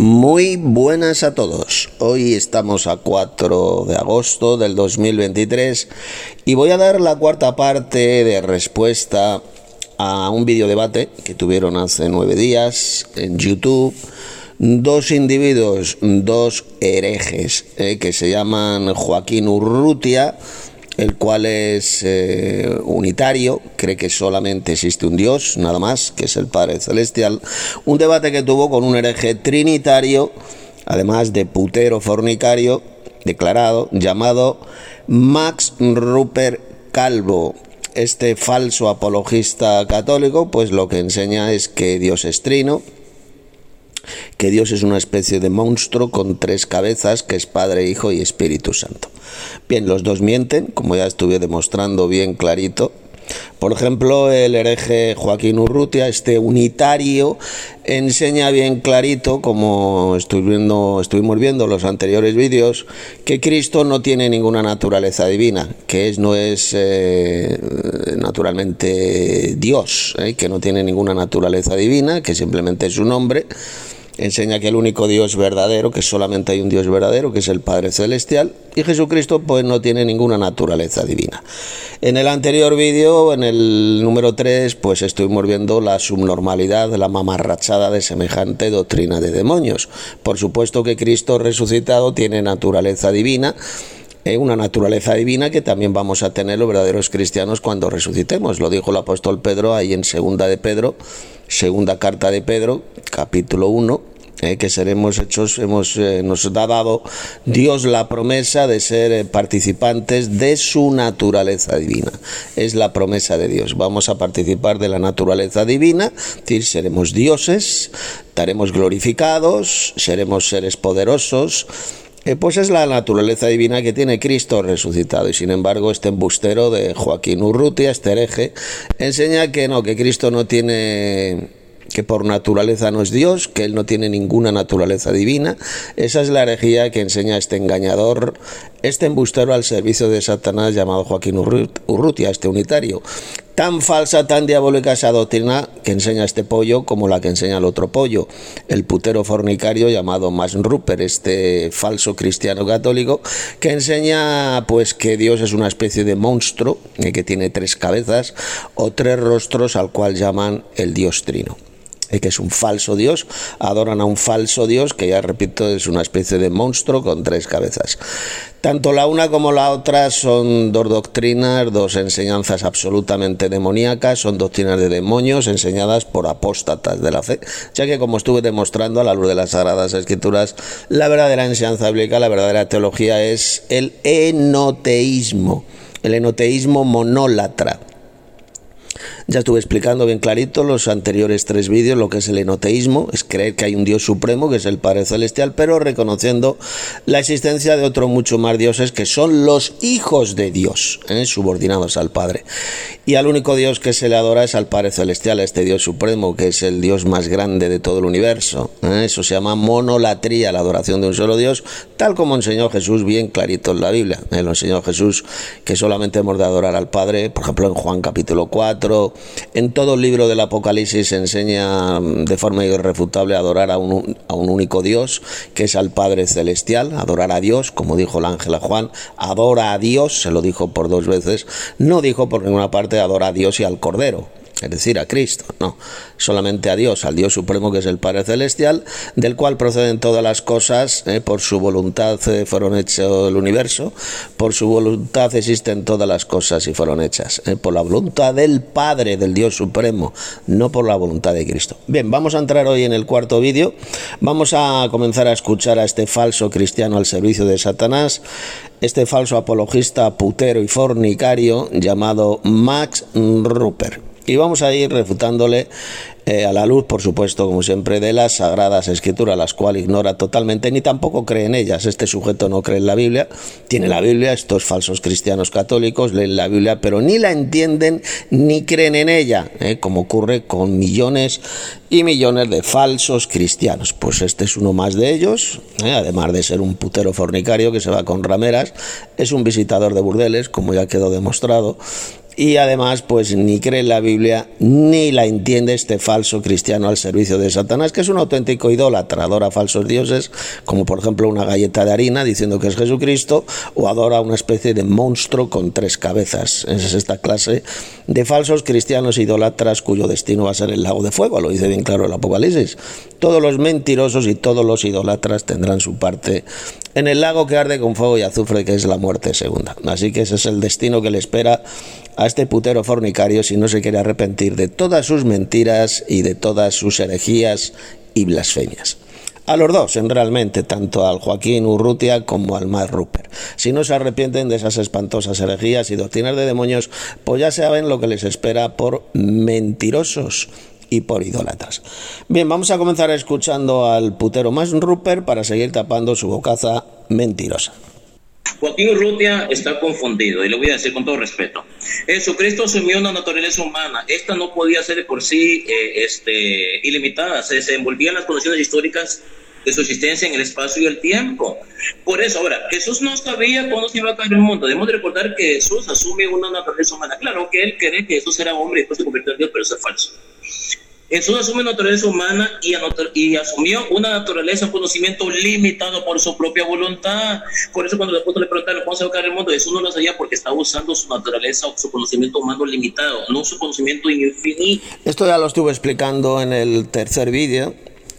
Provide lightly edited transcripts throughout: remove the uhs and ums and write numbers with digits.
Muy buenas a todos. Hoy estamos a 4 de agosto del 2023 y voy a dar la cuarta parte de respuesta a un videodebate que tuvieron hace 9 días en YouTube. Dos individuos, dos herejes, que se llaman Joaquín Urrutia, el cual es unitario, cree que solamente existe un Dios, nada más, que es el Padre Celestial. Un debate que tuvo con un hereje trinitario, además de putero fornicario declarado, llamado Max Rupert Calvo. Este falso apologista católico, pues lo que enseña es que Dios es trino, que Dios es una especie de monstruo con 3 cabezas, que es Padre, Hijo y Espíritu Santo. Bien, los dos mienten, como ya estuve demostrando bien clarito. Por ejemplo, el hereje Joaquín Urrutia, este unitario, enseña bien clarito, como estuvimos viendo los anteriores vídeos, que Cristo no tiene ninguna naturaleza divina, que no es naturalmente Dios, que no tiene ninguna naturaleza divina, que simplemente es un hombre. Enseña que el único Dios verdadero, que solamente hay un Dios verdadero, que es el Padre Celestial, y Jesucristo pues no tiene ninguna naturaleza divina. En el anterior vídeo, en el número 3, pues estuvimos viendo la subnormalidad, la mamarrachada de semejante doctrina de demonios. Por supuesto que Cristo resucitado tiene naturaleza divina, una naturaleza divina que también vamos a tener los verdaderos cristianos cuando resucitemos. Lo dijo el apóstol Pedro ahí en segunda carta de Pedro, capítulo 1, que seremos hechos, nos ha dado Dios la promesa de ser participantes de su naturaleza divina. Es la promesa de Dios. Vamos a participar de la naturaleza divina, es decir, seremos dioses, estaremos glorificados, seremos seres poderosos. Pues es la naturaleza divina que tiene Cristo resucitado, y sin embargo este embustero de Joaquín Urrutia, este hereje, enseña que no, que Cristo no tiene, que por naturaleza no es Dios, que él no tiene ninguna naturaleza divina. Esa es la herejía que enseña este engañador, este embustero al servicio de Satanás llamado Joaquín Urrutia, este unitario. Tan falsa, tan diabólica esa doctrina que enseña este pollo como la que enseña el otro pollo, el putero fornicario llamado Max Rupert, este falso cristiano católico, que enseña pues que Dios es una especie de monstruo que tiene 3 cabezas o 3 rostros, al cual llaman el Dios trino. Que es un falso Dios, adoran a un falso Dios que, ya repito, es una especie de monstruo con 3 cabezas. Tanto la una como la otra son dos doctrinas, dos enseñanzas absolutamente demoníacas, son doctrinas de demonios enseñadas por apóstatas de la fe, ya que, como estuve demostrando a la luz de las Sagradas Escrituras, la verdadera enseñanza bíblica, la verdadera teología es el enoteísmo monólatra. Ya estuve explicando bien clarito los anteriores 3 vídeos lo que es el enoteísmo, es creer que hay un Dios supremo, que es el Padre Celestial, pero reconociendo la existencia de otros mucho más dioses que son los hijos de Dios, subordinados al Padre. Y al único Dios que se le adora es al Padre Celestial, a este Dios supremo, que es el Dios más grande de todo el universo. Eso se llama monolatría, la adoración de un solo Dios, tal como enseñó Jesús bien clarito en la Biblia. Lo enseñó Jesús que solamente hemos de adorar al Padre, por ejemplo en Juan capítulo 4, en todo el libro del Apocalipsis se enseña de forma irrefutable a adorar a un único Dios, que es al Padre Celestial, adorar a Dios, como dijo el ángel a Juan, adora a Dios, se lo dijo por 2 veces, no dijo por ninguna parte adora a Dios y al Cordero, es decir, a Cristo, no, solamente a Dios, al Dios supremo, que es el Padre Celestial, del cual proceden todas las cosas, por su voluntad fueron hechos el universo, por su voluntad existen todas las cosas y fueron hechas, por la voluntad del Padre, del Dios supremo, no por la voluntad de Cristo. Bien, vamos a entrar hoy en el cuarto vídeo, vamos a comenzar a escuchar a este falso cristiano al servicio de Satanás, este falso apologista, putero y fornicario llamado Max Rupert. Y vamos a ir refutándole a la luz, por supuesto, como siempre, de las Sagradas Escrituras, las cuales ignora totalmente, ni tampoco cree en ellas. Este sujeto no cree en la Biblia, tiene la Biblia, estos falsos cristianos católicos leen la Biblia, pero ni la entienden ni creen en ella, como ocurre con millones y millones de falsos cristianos. Pues este es uno más de ellos, además de ser un putero fornicario que se va con rameras, es un visitador de burdeles, como ya quedó demostrado, y además pues ni cree en la Biblia ni la entiende este falso cristiano al servicio de Satanás, que es un auténtico idólatra, adora falsos dioses, como por ejemplo una galleta de harina diciendo que es Jesucristo, o adora una especie de monstruo con 3 cabezas. Esa es esta clase de falsos cristianos idólatras cuyo destino va a ser el lago de fuego, lo dice bien claro el Apocalipsis. Todos los mentirosos y todos los idólatras tendrán su parte en el lago que arde con fuego y azufre, que es la muerte segunda. Así que ese es el destino que le espera a este putero fornicario si no se quiere arrepentir de todas sus mentiras y de todas sus herejías y blasfemias. A los dos, realmente, tanto al Joaquín Urrutia como al Mark Ruppert. Si no se arrepienten de esas espantosas herejías y doctrinas de demonios, pues ya saben lo que les espera por mentirosos y por idólatras. Bien, vamos a comenzar escuchando al putero Mark Ruppert para seguir tapando su bocaza mentirosa. Joaquín Urrutia está confundido, y le voy a decir con todo respeto. Jesucristo asumió una naturaleza humana. Esta no podía ser de por sí ilimitada. Se envolvía en las condiciones históricas de su existencia en el espacio y el tiempo. Por eso, ahora, Jesús no sabía cuándo se iba a caer el mundo. Debemos de recordar que Jesús asume una naturaleza humana. Claro que él cree que Jesús era hombre y después se convirtió en Dios, pero eso es falso. Jesús asume una naturaleza humana y asumió una naturaleza, un conocimiento limitado por su propia voluntad. Por eso cuando los apóstoles le preguntaron cómo se va a caer el mundo, Jesús no lo sabía porque estaba usando su naturaleza o su conocimiento humano limitado, no su conocimiento infinito. Esto ya lo estuve explicando en el tercer vídeo,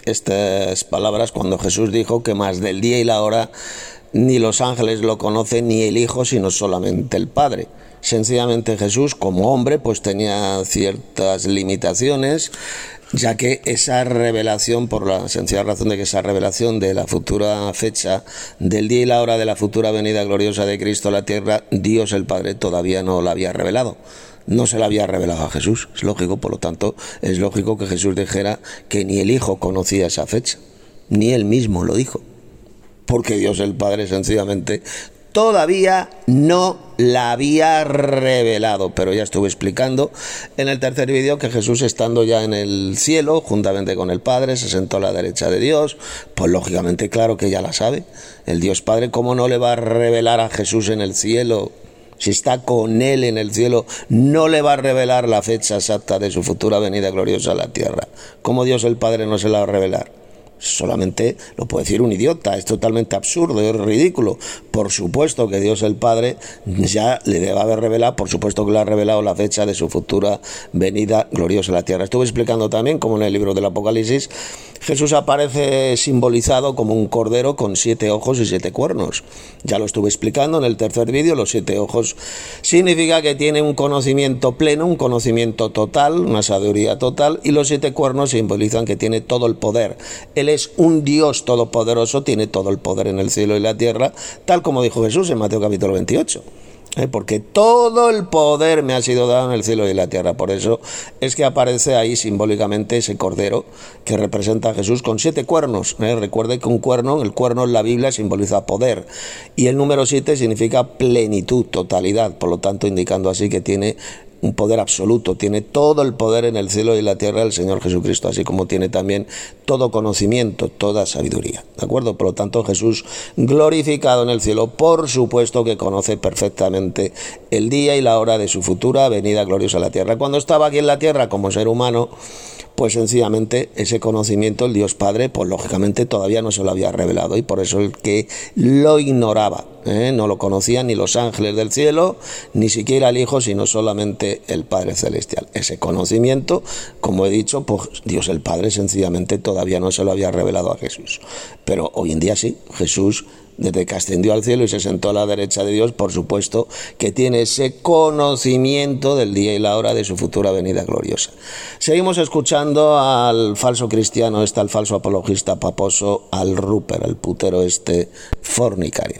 estas palabras cuando Jesús dijo que más del día y la hora ni los ángeles lo conocen ni el Hijo, sino solamente el Padre. Sencillamente Jesús, como hombre, pues tenía ciertas limitaciones, ya que esa revelación, por la sencilla razón de que esa revelación de la futura fecha, del día y la hora de la futura venida gloriosa de Cristo a la tierra, Dios el Padre todavía no la había revelado. No se la había revelado a Jesús, es lógico, por lo tanto, es lógico que Jesús dijera que ni el Hijo conocía esa fecha, ni él mismo lo dijo, porque Dios el Padre sencillamente todavía no la había revelado. Pero ya estuve explicando en el tercer vídeo que Jesús, estando ya en el cielo juntamente con el Padre, se sentó a la derecha de Dios. Pues lógicamente, claro que ya la sabe. El Dios Padre, ¿cómo no le va a revelar a Jesús en el cielo? Si está con él en el cielo, no le va a revelar la fecha exacta de su futura venida gloriosa a la tierra. ¿Cómo Dios el Padre no se la va a revelar? Solamente lo puede decir un idiota, es totalmente absurdo, es ridículo. Por supuesto que Dios el Padre ya le debe haber revelado, por supuesto que le ha revelado la fecha de su futura venida gloriosa a la tierra. Estuve explicando también cómo en el libro del Apocalipsis Jesús aparece simbolizado como un cordero con 7 ojos y 7 cuernos. Ya lo estuve explicando en el tercer vídeo. Los 7 ojos significa que tiene un conocimiento pleno, un conocimiento total, una sabiduría total, y los 7 cuernos simbolizan que tiene todo el poder. Él es un Dios todopoderoso, tiene todo el poder en el cielo y la tierra, tal como dijo Jesús en Mateo capítulo 28. Porque todo el poder me ha sido dado en el cielo y en la tierra. Por eso es que aparece ahí simbólicamente ese cordero que representa a Jesús con 7 cuernos. Recuerde que el cuerno en la Biblia simboliza poder, y el número 7 significa plenitud, totalidad, por lo tanto indicando así que tiene un poder absoluto, tiene todo el poder en el cielo y en la tierra el Señor Jesucristo, así como tiene también todo conocimiento, toda sabiduría, ¿de acuerdo? Por lo tanto, Jesús glorificado en el cielo, por supuesto que conoce perfectamente el día y la hora de su futura venida gloriosa a la tierra. Cuando estaba aquí en la tierra como ser humano, pues sencillamente ese conocimiento el Dios Padre, pues lógicamente todavía no se lo había revelado, y por eso el que lo ignoraba, no lo conocían ni los ángeles del cielo, ni siquiera el Hijo, sino solamente el Padre Celestial. Ese conocimiento, como he dicho, pues Dios el Padre sencillamente todavía no se lo había revelado a Jesús. Pero hoy en día sí, Jesús, desde que ascendió al cielo y se sentó a la derecha de Dios, por supuesto que tiene ese conocimiento del día y la hora de su futura venida gloriosa. Seguimos escuchando al falso cristiano, al falso apologista paposo, al Ruppert, al putero fornicario.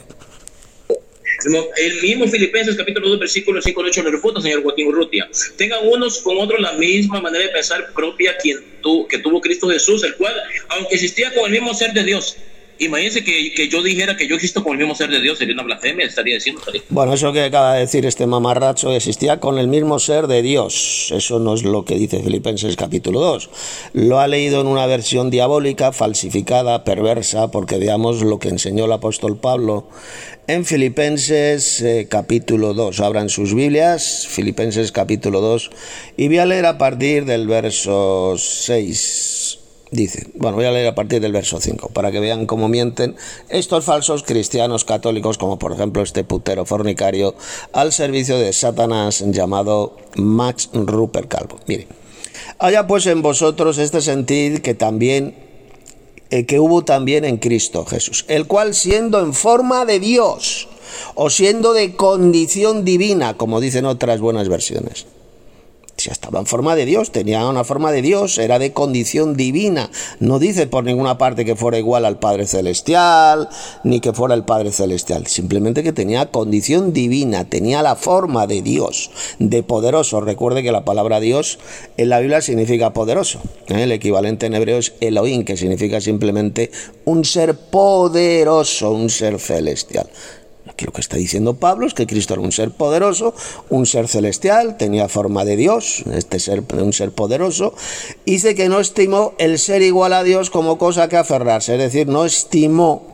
El mismo Filipenses capítulo 2 versículo 5 al 8 le refuta, señor Joaquín Urrutia. Tengan unos con otros la misma manera de pensar propia que tuvo Cristo Jesús, el cual, aunque existía con el mismo ser de Dios, Imagínense que yo dijera que yo existo con el mismo ser de Dios, sería una blasfemia, estaría diciendo. Bueno, eso que acaba de decir este mamarracho, existía con el mismo ser de Dios. Eso no es lo que dice Filipenses capítulo 2. Lo ha leído en una versión diabólica, falsificada, perversa, porque veamos lo que enseñó el apóstol Pablo en Filipenses capítulo 2. Abran sus Biblias, Filipenses capítulo 2, y voy a leer a partir del verso 6. Dice, bueno, voy a leer a partir del verso 5 para que vean cómo mienten estos falsos cristianos católicos, como por ejemplo este putero fornicario al servicio de Satanás llamado Max Rupert Calvo. Mire, haya pues en vosotros este sentir que también que hubo también en Cristo Jesús, el cual siendo en forma de Dios o siendo de condición divina, como dicen otras buenas versiones. Si estaba en forma de Dios, tenía una forma de Dios, era de condición divina. No dice por ninguna parte que fuera igual al Padre Celestial, ni que fuera el Padre Celestial. Simplemente que tenía condición divina, tenía la forma de Dios, de poderoso. Recuerde que la palabra Dios en la Biblia significa poderoso. El equivalente en hebreo es Elohim, que significa simplemente un ser poderoso, un ser celestial. Aquí lo que está diciendo Pablo es que Cristo era un ser poderoso, un ser celestial, tenía forma de Dios, un ser poderoso, y dice que no estimó el ser igual a Dios como cosa que aferrarse, es decir, no estimó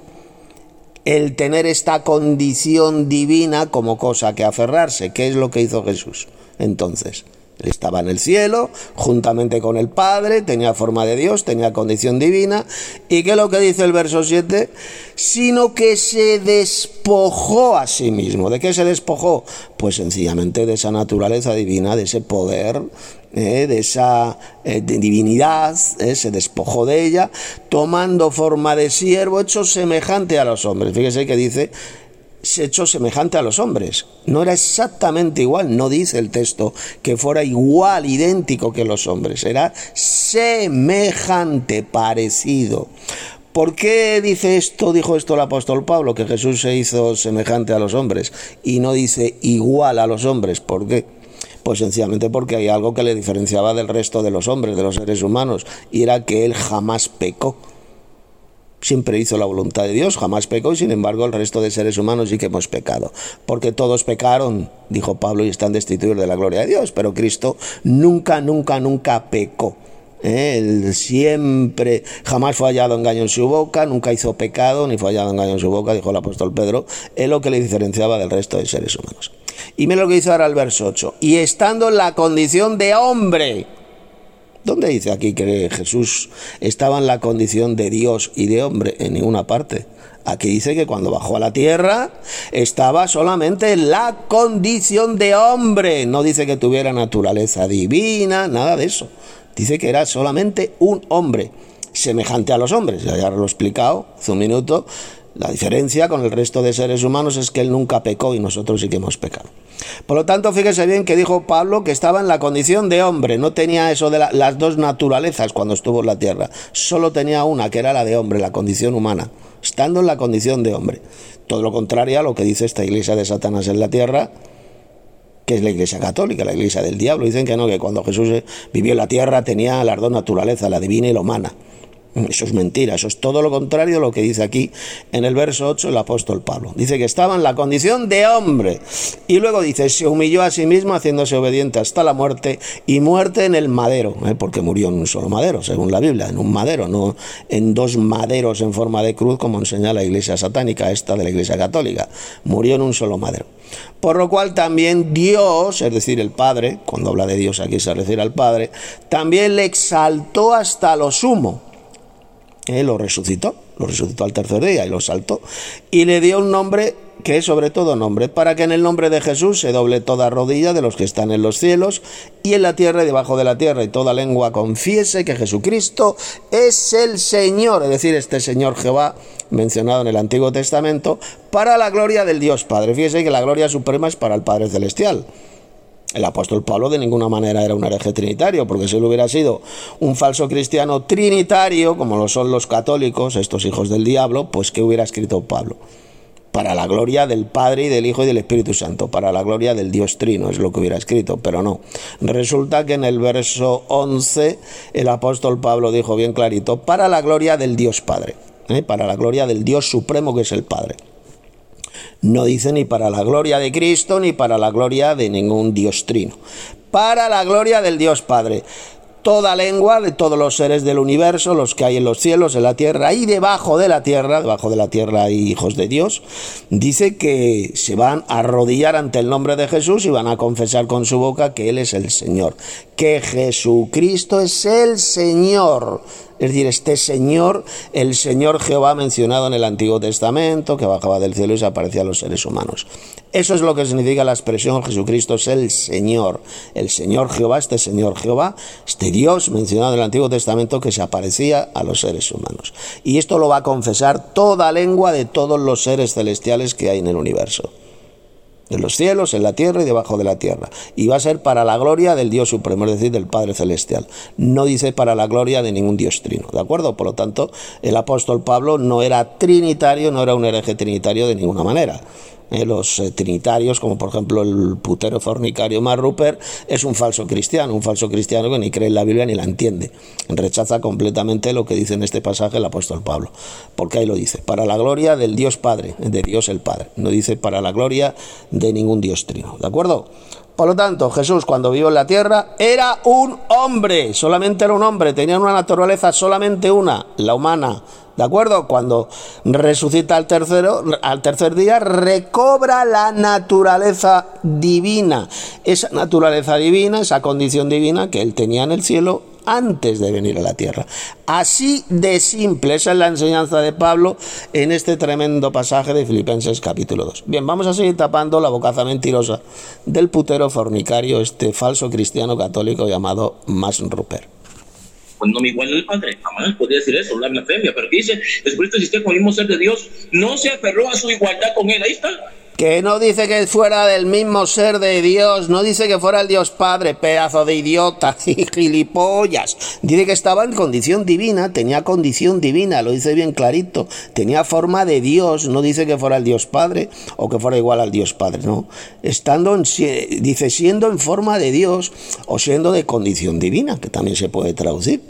el tener esta condición divina como cosa que aferrarse. ¿Qué es lo que hizo Jesús? Entonces, él estaba en el cielo, juntamente con el Padre, tenía forma de Dios, tenía condición divina. ¿Y qué es lo que dice el verso 7? Sino que se despojó a sí mismo. ¿De qué se despojó? Pues sencillamente de esa naturaleza divina, de ese poder, de esa divinidad, se despojó de ella, tomando forma de siervo, hecho semejante a los hombres. Fíjese que dice, se echó semejante a los hombres. No era exactamente igual, no dice el texto que fuera igual, idéntico que los hombres, era semejante, parecido. ¿Por qué dijo esto el apóstol Pablo, que Jesús se hizo semejante a los hombres y no dice igual a los hombres? ¿Por qué? Pues sencillamente porque hay algo que le diferenciaba del resto de los hombres, de los seres humanos, y era que él jamás pecó. Siempre hizo la voluntad de Dios, jamás pecó, y sin embargo el resto de seres humanos sí que hemos pecado. Porque todos pecaron, dijo Pablo, y están destituidos de la gloria de Dios, pero Cristo nunca pecó. Él siempre, jamás fue hallado engaño en su boca, nunca hizo pecado, ni fue hallado engaño en su boca, dijo el apóstol Pedro, es lo que le diferenciaba del resto de seres humanos. Y mira lo que dice ahora el verso 8, y estando en la condición de hombre. ¿Dónde dice aquí que Jesús estaba en la condición de Dios y de hombre? En ninguna parte. Aquí dice que cuando bajó a la tierra estaba solamente en la condición de hombre. No dice que tuviera naturaleza divina, nada de eso. Dice que era solamente un hombre, semejante a los hombres. Ya lo he explicado hace un minuto. La diferencia con el resto de seres humanos es que él nunca pecó y nosotros sí que hemos pecado. Por lo tanto, fíjese bien que dijo Pablo que estaba en la condición de hombre, no tenía eso de las dos naturalezas cuando estuvo en la tierra, solo tenía una, que era la de hombre, la condición humana, estando en la condición de hombre. Todo lo contrario a lo que dice esta iglesia de Satanás en la tierra, que es la iglesia católica, la iglesia del diablo. Dicen que no, que cuando Jesús vivió en la tierra tenía las dos naturalezas, la divina y la humana. Eso es mentira, eso es todo lo contrario a lo que dice aquí en el verso 8 el apóstol Pablo. Dice que estaba en la condición de hombre y luego dice, se humilló a sí mismo haciéndose obediente hasta la muerte, y muerte en el madero, porque murió en un solo madero, según la Biblia, en un madero, no en dos maderos en forma de cruz como enseña la iglesia satánica, esta de la iglesia católica. Murió en un solo madero. Por lo cual también Dios, es decir, el Padre, cuando habla de Dios aquí se refiere al Padre, también le exaltó hasta lo sumo. Lo resucitó al tercer día y lo exaltó, y le dio un nombre que es sobre todo nombre, para que en el nombre de Jesús se doble toda rodilla de los que están en los cielos y en la tierra y debajo de la tierra, y toda lengua confiese que Jesucristo es el Señor, es decir, este Señor Jehová mencionado en el Antiguo Testamento, para la gloria del Dios Padre. Fíjese que la gloria suprema es para el Padre Celestial. El apóstol Pablo de ninguna manera era un hereje trinitario, porque si él hubiera sido un falso cristiano trinitario, como lo son los católicos, estos hijos del diablo, pues ¿qué hubiera escrito Pablo? Para la gloria del Padre y del Hijo y del Espíritu Santo, para la gloria del Dios Trino, es lo que hubiera escrito, pero no. Resulta que en el verso 11 el apóstol Pablo dijo bien clarito, para la gloria del Dios Padre. para la gloria del Dios supremo que es el Padre. No dice ni para la gloria de Cristo ni para la gloria de ningún Dios trino. Para la gloria del Dios Padre. Toda lengua de todos los seres del universo, los que hay en los cielos, en la tierra y debajo de la tierra hay hijos de Dios, dice que se van a arrodillar ante el nombre de Jesús y van a confesar con su boca que Él es el Señor, que Jesucristo es el Señor. Es decir, este Señor, el Señor Jehová mencionado en el Antiguo Testamento, que bajaba del cielo y se aparecía a los seres humanos. Eso es lo que significa la expresión Jesucristo es el Señor Jehová, este Señor Jehová, este Dios mencionado en el Antiguo Testamento que se aparecía a los seres humanos. Y esto lo va a confesar toda lengua de todos los seres celestiales que hay en el universo. En los cielos, en la tierra y debajo de la tierra. Y va a ser para la gloria del Dios supremo, es decir, del Padre Celestial. No dice para la gloria de ningún Dios trino, ¿de acuerdo? Por lo tanto, el apóstol Pablo no era trinitario, no era un hereje trinitario de ninguna manera. Los trinitarios, como por ejemplo el putero fornicario Mark Ruppert, es un falso cristiano que ni cree en la Biblia ni la entiende. Rechaza completamente lo que dice en este pasaje el apóstol Pablo, porque ahí lo dice, para la gloria del Dios Padre, de Dios el Padre. No dice para la gloria de ningún Dios trino, ¿de acuerdo? Por lo tanto, Jesús cuando vivió en la tierra era un hombre, solamente era un hombre, tenía una naturaleza solamente una, la humana. ¿De acuerdo? Cuando resucita al tercer día, recobra la naturaleza divina. Esa naturaleza divina, esa condición divina que él tenía en el cielo antes de venir a la tierra. Así de simple, esa es la enseñanza de Pablo en este tremendo pasaje de Filipenses capítulo 2. Bien, vamos a seguir tapando la bocaza mentirosa del putero fornicario, este falso cristiano católico llamado Mark Ruppert. Pues no me iguala el Padre, jamás podría decir eso, una blasfemia, pero dice, Jesucristo existía como el mismo ser de Dios, no se aferró a su igualdad con él, ahí está. Que no dice que fuera del mismo ser de Dios, no dice que fuera el Dios Padre, pedazo de idiota y gilipollas. Dice que estaba en condición divina, tenía condición divina, lo dice bien clarito, tenía forma de Dios, no dice que fuera el Dios Padre o que fuera igual al Dios Padre, no. Dice siendo en forma de Dios o siendo de condición divina, que también se puede traducir.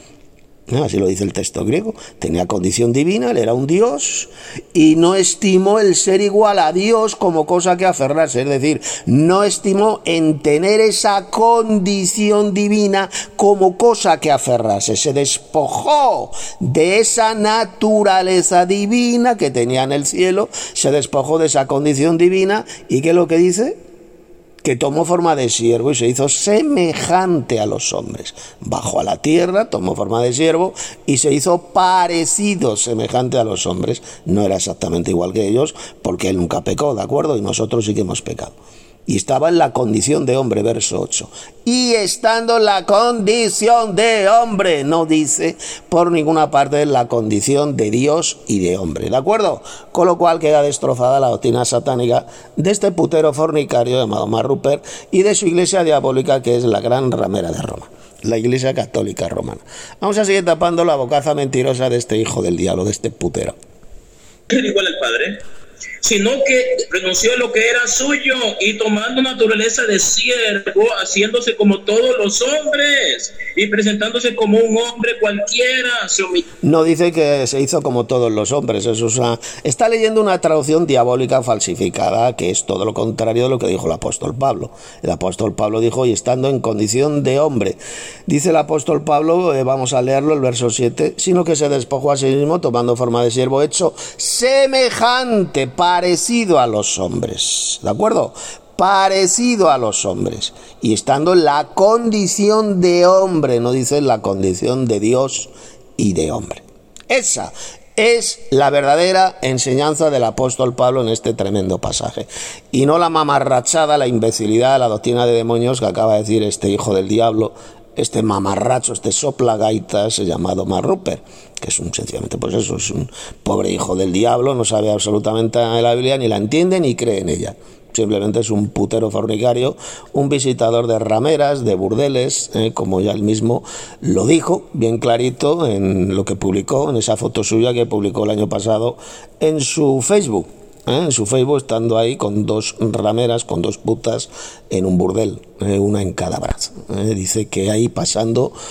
Así lo dice el texto griego. Tenía condición divina, él era un Dios y no estimó el ser igual a Dios como cosa que aferrarse, es decir, no estimó en tener esa condición divina como cosa que aferrarse, se despojó de esa naturaleza divina que tenía en el cielo, se despojó de esa condición divina y ¿qué es lo que dice? Que tomó forma de siervo y se hizo semejante a los hombres. Bajó a la tierra, tomó forma de siervo y se hizo parecido, semejante a los hombres. No era exactamente igual que ellos, porque él nunca pecó, ¿de acuerdo? Y nosotros sí que hemos pecado. Y estaba en la condición de hombre, verso 8. Y estando en la condición de hombre, no dice por ninguna parte la condición de Dios y de hombre, ¿de acuerdo? Con lo cual queda destrozada la doctrina satánica de este putero fornicario llamado Mark Ruppert y de su iglesia diabólica que es la gran ramera de Roma, la iglesia católica romana. Vamos a seguir tapando la bocaza mentirosa de este hijo del diablo, de este putero. Igual al Padre, sino que renunció a lo que era suyo y tomando naturaleza de siervo, haciéndose como todos los hombres y presentándose como un hombre cualquiera. No dice que se hizo como todos los hombres, está leyendo una traducción diabólica falsificada que es todo lo contrario de lo que dijo el apóstol Pablo. El apóstol Pablo dijo, y estando en condición de hombre. Dice el apóstol Pablo, vamos a leerlo, el verso 7, sino que se despojó a sí mismo tomando forma de siervo, hecho semejante, parecido a los hombres, ¿de acuerdo? Parecido a los hombres y estando en la condición de hombre, no dice la condición de Dios y de hombre. Esa es la verdadera enseñanza del apóstol Pablo en este tremendo pasaje y no la mamarrachada, la imbecilidad, la doctrina de demonios que acaba de decir este hijo del diablo, este mamarracho, este soplagaitas llamado Mark Ruppert, que es sencillamente, pues eso, es un pobre hijo del diablo, no sabe absolutamente nada de la Biblia, ni la entiende ni cree en ella. Simplemente es un putero fornicario, un visitador de rameras, de burdeles, como ya él mismo lo dijo, bien clarito en lo que publicó, en esa foto suya que publicó el año pasado en su Facebook. En su Facebook, estando ahí con dos rameras, con dos putas en un burdel, una en cada brazo. Dice que ahí pasando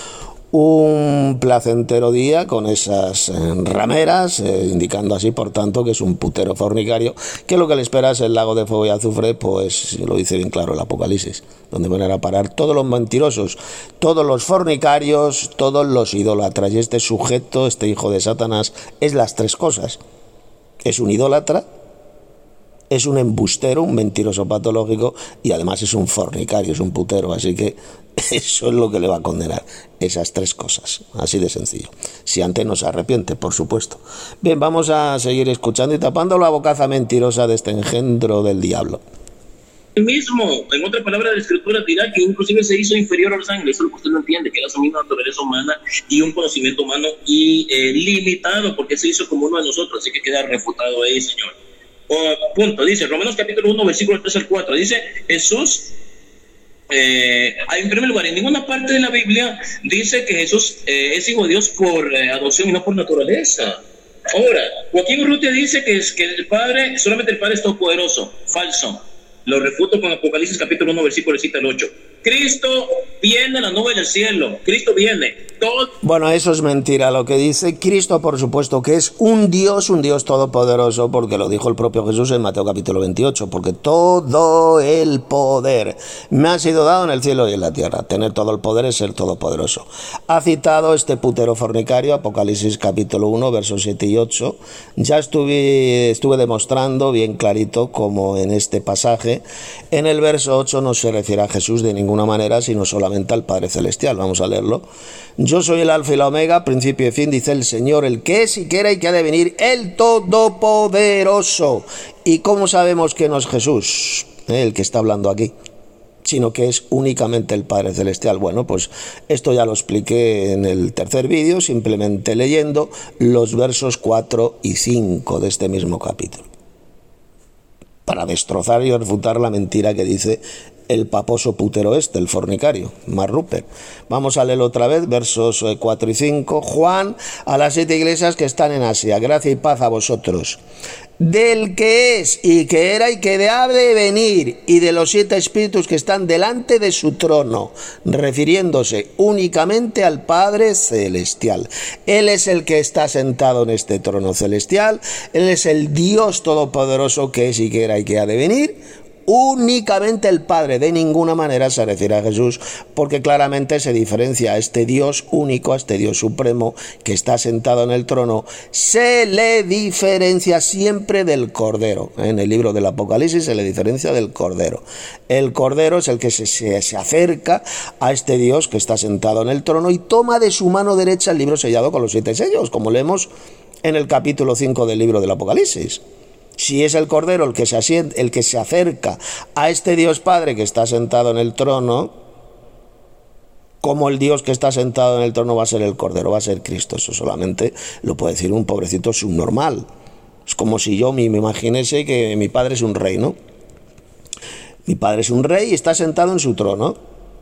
un placentero día con esas rameras, indicando así, por tanto, que es un putero fornicario, que lo que le espera es el lago de fuego y azufre, pues lo dice bien claro el Apocalipsis, donde van a parar todos los mentirosos, todos los fornicarios, todos los idólatras. Y este sujeto, este hijo de Satanás, es las tres cosas. Es un idólatra, es un embustero, un mentiroso patológico, y además es un fornicario, es un putero. Así que eso es lo que le va a condenar, esas tres cosas, así de sencillo. Si antes no se arrepiente, por supuesto. Bien, vamos a seguir escuchando y tapando la bocaza mentirosa de este engendro del diablo. El mismo, en otra palabra de la escritura, dirá que inclusive se hizo inferior a los ángeles. Eso es lo que usted no entiende, que era su misma naturaleza humana y un conocimiento humano y limitado, porque se hizo como uno de nosotros. Así que queda refutado ahí, señor. Punto. Dice Romanos capítulo 1, versículo 3 al 4. Dice Jesús. En primer lugar, en ninguna parte de la Biblia dice que Jesús es hijo de Dios por adopción y no por naturaleza. Ahora, Joaquín Urrutia dice que el Padre, solamente el Padre es todopoderoso. Falso. Lo refuto con Apocalipsis capítulo 1, versículo 7 al 8. Cristo viene a la nube del cielo. Cristo viene. Bueno, eso es mentira lo que dice. Cristo, por supuesto, que es un Dios todopoderoso, porque lo dijo el propio Jesús en Mateo capítulo 28, porque todo el poder me ha sido dado en el cielo y en la tierra. Tener todo el poder es ser todopoderoso. Ha citado este putero fornicario, Apocalipsis capítulo 1, versos 7 y 8. Ya estuve demostrando bien clarito como en este pasaje, en el verso 8 no se refiere a Jesús de ninguna manera, sino solamente al Padre Celestial. Vamos a leerlo. Yo soy el Alfa y la Omega, principio y fin, dice el Señor, el que es y que era y que ha de venir, el Todopoderoso. ¿Y cómo sabemos que no es Jesús, el que está hablando aquí, sino que es únicamente el Padre Celestial? Bueno, pues esto ya lo expliqué en el tercer vídeo, simplemente leyendo los versos 4 y 5 de este mismo capítulo, para destrozar y refutar la mentira que dice el paposo putero el fornicario, Mark Ruppert. Vamos a leerlo otra vez, versos 4 y 5. Juan, a las 7 iglesias que están en Asia, gracia y paz a vosotros. Del que es y que era y que ha de venir, y de los 7 espíritus que están delante de su trono, refiriéndose únicamente al Padre Celestial. Él es el que está sentado en este trono celestial, Él es el Dios todopoderoso que es y que era y que ha de venir. Únicamente el Padre, de ninguna manera se refiere a Jesús, porque claramente se diferencia a este Dios único, a este Dios supremo que está sentado en el trono, se le diferencia siempre del Cordero. En el libro del Apocalipsis se le diferencia del Cordero. El Cordero es el que se acerca a este Dios que está sentado en el trono y toma de su mano derecha el libro sellado con los 7 sellos, como leemos en el capítulo 5 del libro del Apocalipsis. Si es el Cordero el que se acerca a este Dios Padre que está sentado en el trono, ¿cómo el Dios que está sentado en el trono va a ser el Cordero? Va a ser Cristo. Eso solamente lo puede decir un pobrecito subnormal. Es como si yo me imaginase que mi padre es un rey, ¿no? Mi padre es un rey y está sentado en su trono.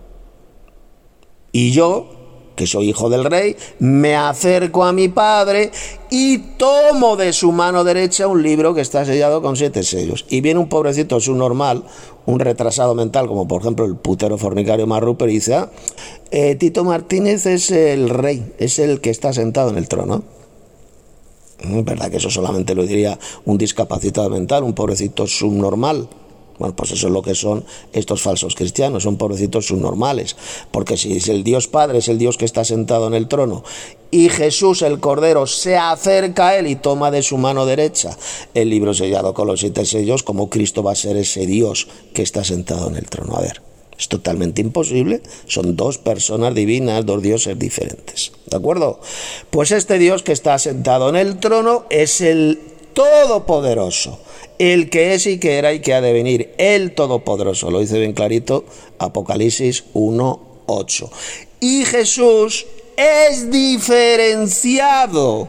Y yo, que soy hijo del rey, me acerco a mi padre y tomo de su mano derecha un libro que está sellado con 7 sellos. Y viene un pobrecito subnormal, un retrasado mental, como por ejemplo el putero fornicario Mark Ruppert, y dice, Tito Martínez es el rey, es el que está sentado en el trono. Es verdad que eso solamente lo diría un discapacitado mental, un pobrecito subnormal. Bueno, pues eso es lo que son estos falsos cristianos, son pobrecitos subnormales, porque si es el Dios Padre, es el Dios que está sentado en el trono, y Jesús el Cordero se acerca a él y toma de su mano derecha el libro sellado con los 7 sellos, como Cristo va a ser ese Dios que está sentado en el trono. A ver, es totalmente imposible, son 2 personas divinas, 2 dioses diferentes, ¿de acuerdo? Pues este Dios que está sentado en el trono es el Todopoderoso, el que es y que era y que ha de venir, el Todopoderoso. Lo dice bien clarito Apocalipsis 1:8. Y Jesús es diferenciado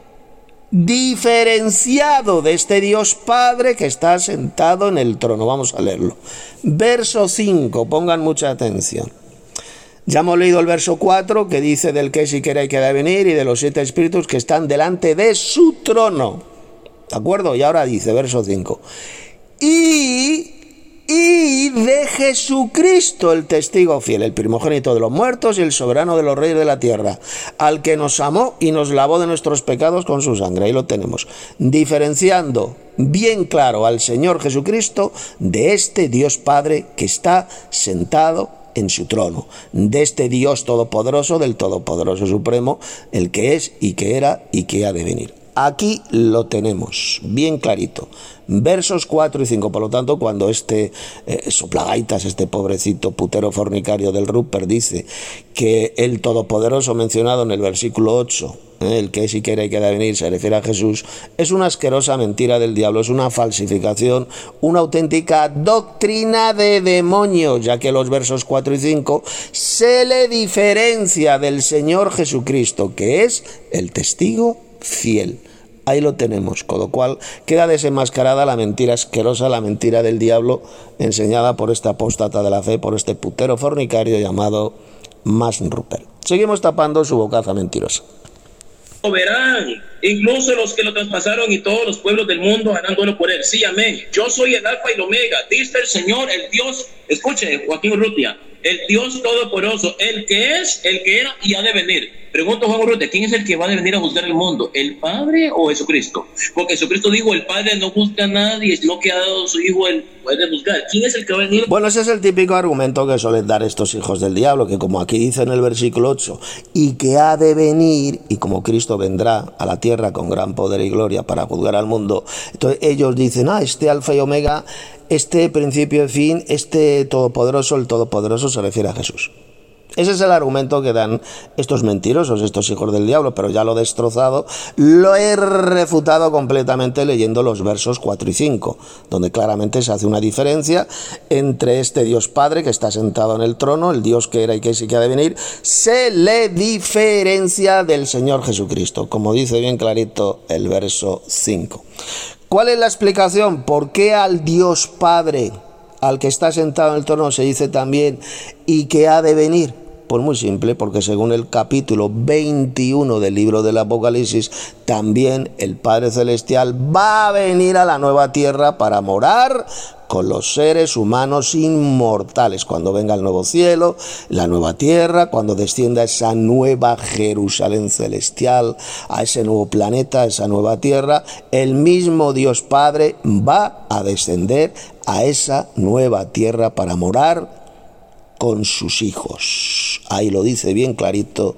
de este Dios Padre que está sentado en el trono. Vamos a leerlo. Verso 5, pongan mucha atención. Ya hemos leído el verso 4, que dice del que es y que era y que ha de venir, y de los 7 espíritus que están delante de su trono. ¿De acuerdo? Y ahora dice, verso 5. Y y de Jesucristo, el testigo fiel, el primogénito de los muertos y el soberano de los reyes de la tierra, al que nos amó y nos lavó de nuestros pecados con su sangre. Ahí lo tenemos, diferenciando bien claro al Señor Jesucristo de este Dios Padre que está sentado en su trono, de este Dios todopoderoso, del Todopoderoso Supremo, el que es y que era y que ha de venir. Aquí lo tenemos, bien clarito. Versos 4 y 5, por lo tanto, cuando este soplagaitas, este pobrecito putero fornicario del Rupert dice que el Todopoderoso mencionado en el versículo 8, el que es y que era y que ha de venir, se refiere a Jesús, es una asquerosa mentira del diablo, es una falsificación, una auténtica doctrina de demonio, ya que los versos 4 y 5 se le diferencia del Señor Jesucristo, que es el testigo fiel. Ahí lo tenemos, con lo cual queda desenmascarada la mentira asquerosa, la mentira del diablo enseñada por este apóstata de la fe, por este putero fornicario llamado Max Rupert. Seguimos tapando su bocaza mentirosa. Verán, incluso los que lo traspasaron y todos los pueblos del mundo harán duelo por él. Sí, amén. Yo soy el alfa y el omega, dice el Señor, el Dios, escuche, Joaquín Urrutia, el Dios todopoderoso, el que es, el que era y ha de venir. Pregunto, Juan Urrutia, ¿quién es el que va a venir a juzgar el mundo? ¿El Padre o Jesucristo? Porque Jesucristo dijo, el Padre no juzga a nadie, es lo que ha dado su Hijo, él puede juzgar. ¿Quién es el que va a venir? Bueno, ese es el típico argumento que suelen dar estos hijos del diablo, que como aquí dice en el versículo 8, y que ha de venir, y como Cristo vendrá a la tierra con gran poder y gloria para juzgar al mundo, entonces ellos dicen, este alfa y omega, este principio y fin, este todopoderoso, el todopoderoso se refiere a Jesús. Ese es el argumento que dan estos mentirosos, estos hijos del diablo, pero ya lo he destrozado, lo he refutado completamente leyendo los versos 4 y 5, donde claramente se hace una diferencia entre este Dios Padre que está sentado en el trono, el Dios que era y que es y que ha de venir, se le diferencia del Señor Jesucristo, como dice bien clarito el verso 5. ¿Cuál es la explicación? ¿Por qué al Dios Padre, al que está sentado en el trono, se dice también y que ha de venir? Pues muy simple, porque según el capítulo 21 del libro del Apocalipsis, también el Padre Celestial va a venir a la nueva tierra para morar con los seres humanos inmortales, cuando venga el nuevo cielo, la nueva tierra, cuando descienda esa nueva Jerusalén celestial, a ese nuevo planeta, a esa nueva tierra, el mismo Dios Padre va a descender a esa nueva tierra para morar con sus hijos. Ahí lo dice bien clarito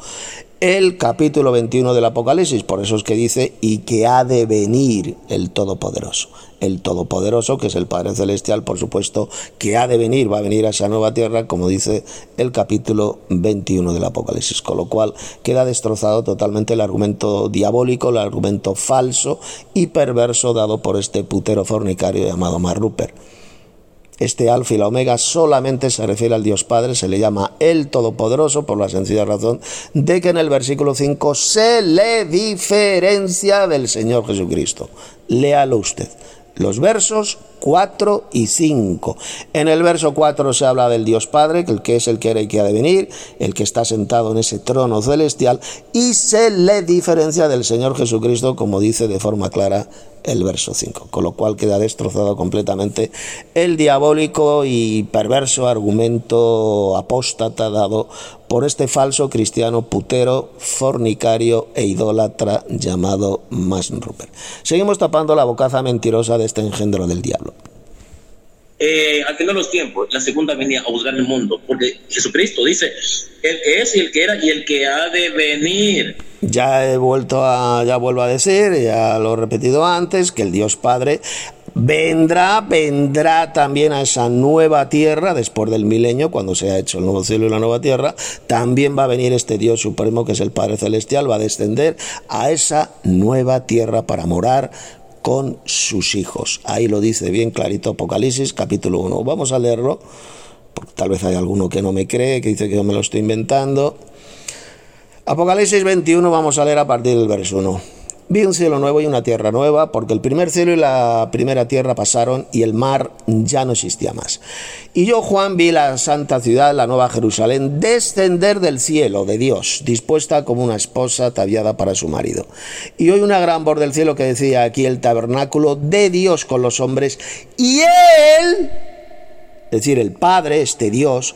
el capítulo 21 del Apocalipsis, por eso es que dice, y que ha de venir el Todopoderoso. El Todopoderoso, que es el Padre Celestial, por supuesto, que ha de venir, va a venir a esa nueva tierra, como dice el capítulo 21 del Apocalipsis, con lo cual queda destrozado totalmente el argumento diabólico, el argumento falso y perverso dado por este putero fornicario llamado Max Rupert. Este alfa y la omega solamente se refiere al Dios Padre, se le llama el Todopoderoso por la sencilla razón de que en el versículo 5 se le diferencia del Señor Jesucristo. Léalo usted. Los versos 4 y 5. En el verso 4 se habla del Dios Padre, el que es, el que era y que ha de venir, el que está sentado en ese trono celestial, y se le diferencia del Señor Jesucristo, como dice de forma clara el verso 5, con lo cual queda destrozado completamente el diabólico y perverso argumento apóstata dado por este falso cristiano putero, fornicario e idólatra llamado Max Rupert. Seguimos tapando la bocaza mentirosa de este engendro del diablo. Al final de los tiempos, la segunda venía a juzgar el mundo, porque Jesucristo dice, el que es y el que era y el que ha de venir. Ya vuelvo a decir, ya lo he repetido antes, que el Dios Padre vendrá también a esa nueva tierra después del milenio, cuando se ha hecho el nuevo cielo y la nueva tierra. También va a venir este Dios supremo, que es el Padre Celestial, va a descender a esa nueva tierra para morar con sus hijos. Ahí lo dice bien clarito Apocalipsis capítulo 1. Vamos a leerlo, porque tal vez hay alguno que no me cree, que dice que yo me lo estoy inventando. Apocalipsis 21, vamos a leer a partir del verso 1. Vi un cielo nuevo y una tierra nueva, porque el primer cielo y la primera tierra pasaron y el mar ya no existía más. Y yo, Juan, vi la santa ciudad, la nueva Jerusalén, descender del cielo de Dios, dispuesta como una esposa ataviada para su marido. Y oí una gran voz del cielo que decía, aquí el tabernáculo de Dios con los hombres, y Él es decir, el Padre, este Dios,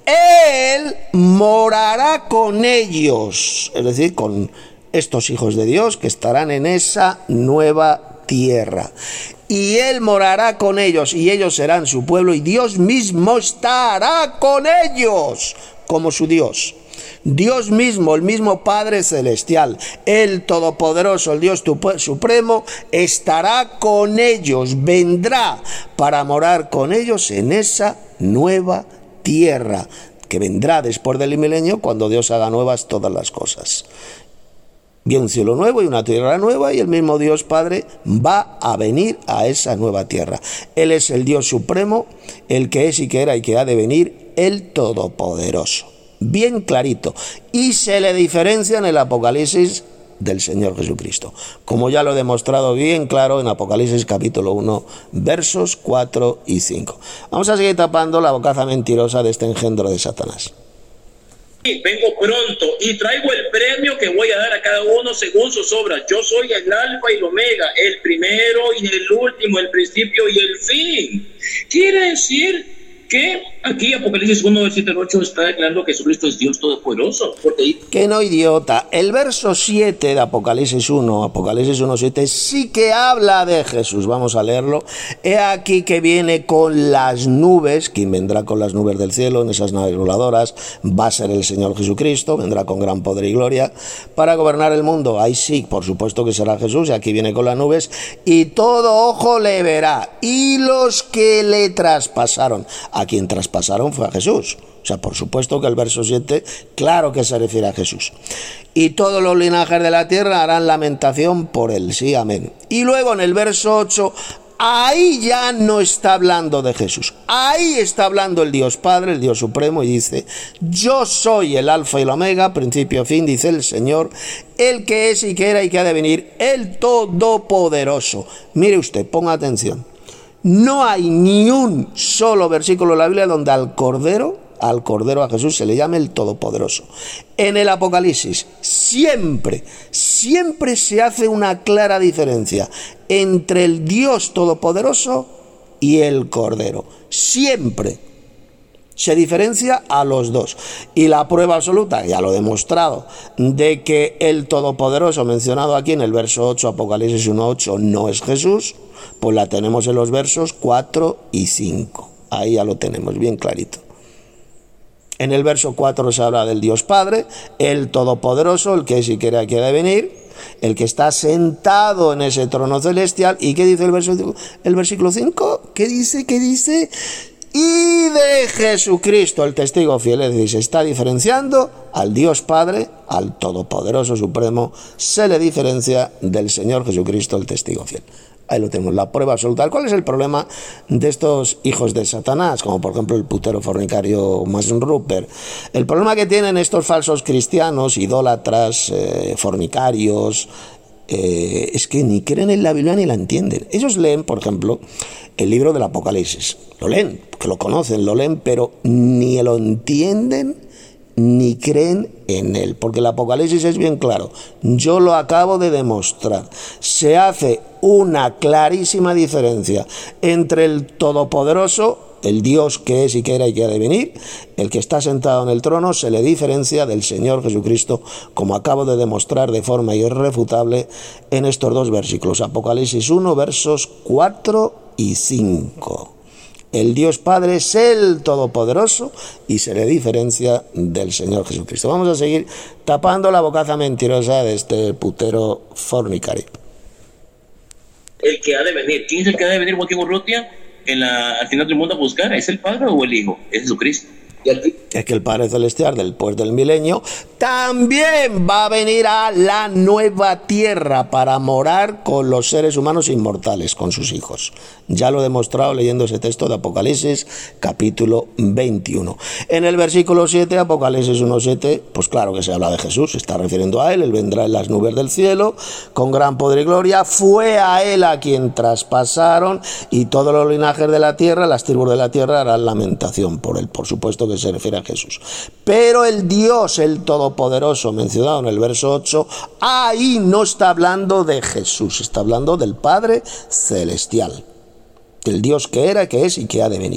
Él morará con ellos, es decir, con estos hijos de Dios que estarán en esa nueva tierra. Y Él morará con ellos y ellos serán su pueblo y Dios mismo estará con ellos como su Dios. Dios mismo, el mismo Padre Celestial, el Todopoderoso, el Dios Supremo, estará con ellos, vendrá para morar con ellos en esa nueva tierra, que vendrá después del milenio cuando Dios haga nuevas todas las cosas. Viene un cielo nuevo y una tierra nueva y el mismo Dios Padre va a venir a esa nueva tierra. Él es el Dios Supremo, el que es y que era y que ha de venir, el Todopoderoso. Bien clarito. Y se le diferencia en el Apocalipsis del Señor Jesucristo, como ya lo he demostrado bien claro en Apocalipsis capítulo 1, versos 4 y 5. Vamos a seguir tapando la bocaza mentirosa de este engendro de Satanás. Vengo pronto y traigo el premio que voy a dar a cada uno según sus obras. Yo soy el alfa y el omega, el primero y el último, el principio y el fin. Quiere decir que aquí Apocalipsis 1, versículo 8 está declarando que Jesucristo es Dios Todopoderoso. Porque... Que no, idiota. El verso 7 de Apocalipsis 1, 7, sí que habla de Jesús. Vamos a leerlo. He aquí que viene con las nubes. Quien vendrá con las nubes del cielo en esas naves voladoras va a ser el Señor Jesucristo. Vendrá con gran poder y gloria para gobernar el mundo. Ahí sí, por supuesto que será Jesús. Y aquí viene con las nubes. Y todo ojo le verá. Y los que le traspasaron. A quien traspasaron fue a Jesús. O sea, por supuesto que el verso 7, claro que se refiere a Jesús. Y todos los linajes de la tierra harán lamentación por él. Sí, amén. Y luego en el verso 8, ahí ya no está hablando de Jesús. Ahí está hablando el Dios Padre, el Dios Supremo, y dice: yo soy el alfa y el omega, principio fin, dice el Señor, el que es y que era y que ha de venir, el Todopoderoso. Mire usted, ponga atención. No hay ni un solo versículo en la Biblia donde al Cordero a Jesús se le llame el Todopoderoso. En el Apocalipsis siempre se hace una clara diferencia entre el Dios Todopoderoso y el Cordero. Siempre se diferencia a los dos. Y la prueba absoluta, ya lo he demostrado, de que el Todopoderoso mencionado aquí en el verso 8, Apocalipsis 1:8, no es Jesús, pues la tenemos en los versos 4 y 5. Ahí ya lo tenemos bien clarito. En el verso 4 se habla del Dios Padre, el Todopoderoso, el que es y que era y que ha de venir, el que está sentado en ese trono celestial. ¿Y qué dice el versículo 5? ¿Qué dice? Y de Jesucristo, el testigo fiel, es decir, se está diferenciando al Dios Padre, al Todopoderoso Supremo, se le diferencia del Señor Jesucristo, el testigo fiel. Ahí lo tenemos, la prueba absoluta. ¿Cuál es el problema de estos hijos de Satanás? Como por ejemplo el putero fornicario Max Rupert. El problema que tienen estos falsos cristianos, idólatras, fornicarios, es que ni creen en la Biblia ni la entienden. Ellos leen, por ejemplo, el libro del Apocalipsis. Lo leen, que lo conocen, lo leen, pero ni lo entienden ni creen en él, porque el Apocalipsis es bien claro. Yo lo acabo de demostrar. Se hace una clarísima diferencia entre el Todopoderoso, el Dios que es y que era y que ha de venir, el que está sentado en el trono, se le diferencia del Señor Jesucristo, como acabo de demostrar de forma irrefutable en estos dos versículos, Apocalipsis 1, versos 4 y 5. El Dios Padre es el Todopoderoso y se le diferencia del Señor Jesucristo. Vamos a seguir tapando la bocaza mentirosa de este putero fornicario. El que ha de venir. ¿Quién es el que ha de venir, Joaquín Urrutia, al final del mundo a buscar? ¿Es el Padre o el Hijo? Es Jesucristo. Es que el Padre Celestial después del milenio también va a venir a la nueva tierra para morar con los seres humanos inmortales, con sus hijos. Ya lo he demostrado leyendo ese texto de Apocalipsis capítulo 21. En el versículo 7, Apocalipsis 1:7, pues claro que se habla de Jesús, se está refiriendo a él. Él vendrá en las nubes del cielo con gran poder y gloria. Fue a él a quien traspasaron, y todos los linajes de la tierra, las tribus de la tierra, harán lamentación por él. Por supuesto que se refiere a Jesús. Pero el Dios, el Todopoderoso, mencionado en el verso 8, ahí no está hablando de Jesús, está hablando del Padre Celestial, del Dios que era, que es y que ha de venir.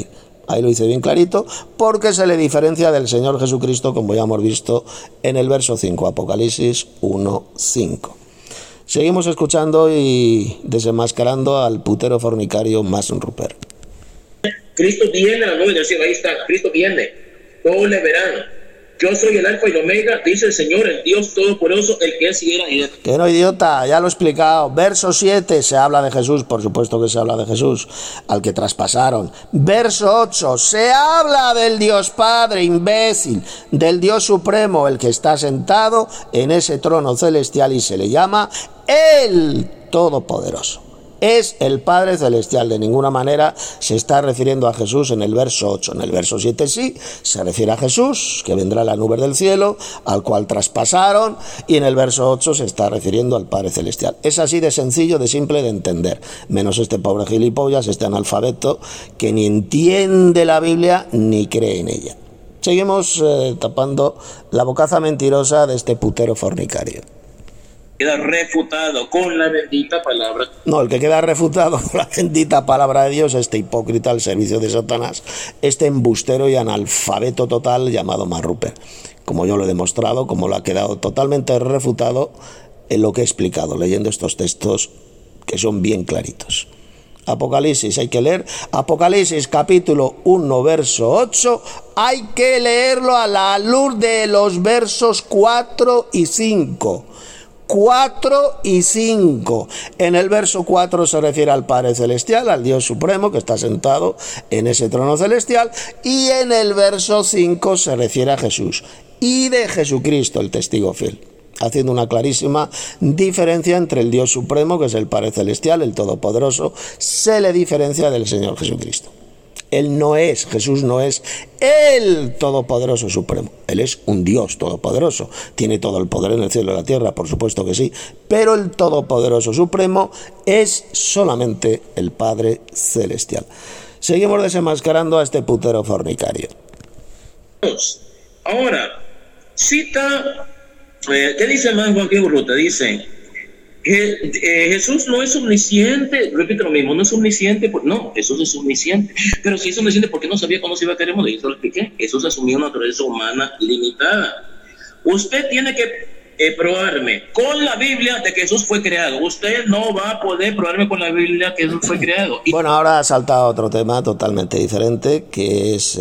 ahí lo dice bien clarito, porque se le diferencia del Señor Jesucristo, como ya hemos visto en el verso 5, Apocalipsis 1:5. Seguimos escuchando y desenmascarando al putero fornicario Max Rupert. Cristo viene a la nube del cielo, ahí está, Cristo viene, todos le verán. Yo soy el alfa y el omega, dice el Señor, el Dios todopoderoso, el que es y era y es. Que no, idiota, ya lo he explicado. Verso 7 se habla de Jesús, por supuesto que se habla de Jesús, al que traspasaron. Verso 8 se habla del Dios Padre, imbécil, del Dios Supremo, el que está sentado en ese trono celestial y se le llama el Todopoderoso. Es el Padre Celestial, de ninguna manera se está refiriendo a Jesús en el verso 8. En el verso 7 sí, se refiere a Jesús, que vendrá en la nube del cielo, al cual traspasaron, y en el verso 8 se está refiriendo al Padre Celestial. Es así de sencillo, de simple de entender, menos este pobre gilipollas, este analfabeto, que ni entiende la Biblia ni cree en ella. Seguimos tapando la bocaza mentirosa de este putero fornicario. Queda refutado con la bendita palabra. No, el que queda refutado con la bendita palabra de Dios, este hipócrita al servicio de Satanás, este embustero y analfabeto total llamado Max Rupert. Como yo lo he demostrado, como lo ha quedado totalmente refutado en lo que he explicado, leyendo estos textos que son bien claritos. Apocalipsis, hay que leer Apocalipsis capítulo 1 verso 8, hay que leerlo a la luz de los versos 4 y 5. 4 y 5. En el verso 4 se refiere al Padre Celestial, al Dios Supremo que está sentado en ese trono celestial, y en el verso 5 se refiere a Jesús y de Jesucristo, el testigo fiel, haciendo una clarísima diferencia entre el Dios Supremo, que es el Padre Celestial, el Todopoderoso, se le diferencia del Señor Jesucristo. Jesús no es el Todopoderoso Supremo. Él es un Dios todopoderoso. Tiene todo el poder en el cielo y la tierra, por supuesto que sí. Pero el Todopoderoso Supremo es solamente el Padre Celestial. Seguimos desenmascarando a este putero fornicario. Ahora, cita, ¿qué dice más Joaquín Urrutia? Dice que Jesús no es omnisciente, repito lo mismo, no es omnisciente, no, Jesús es omnisciente, pero si es omnisciente, ¿por qué no sabía cuándo se iba a querer morir? Eso lo expliqué. Jesús asumió una naturaleza humana limitada. Usted tiene que probarme con la Biblia de que Jesús fue creado. Usted no va a poder probarme con la Biblia que Jesús fue creado. Bueno, ahora ha saltado otro tema totalmente diferente, que es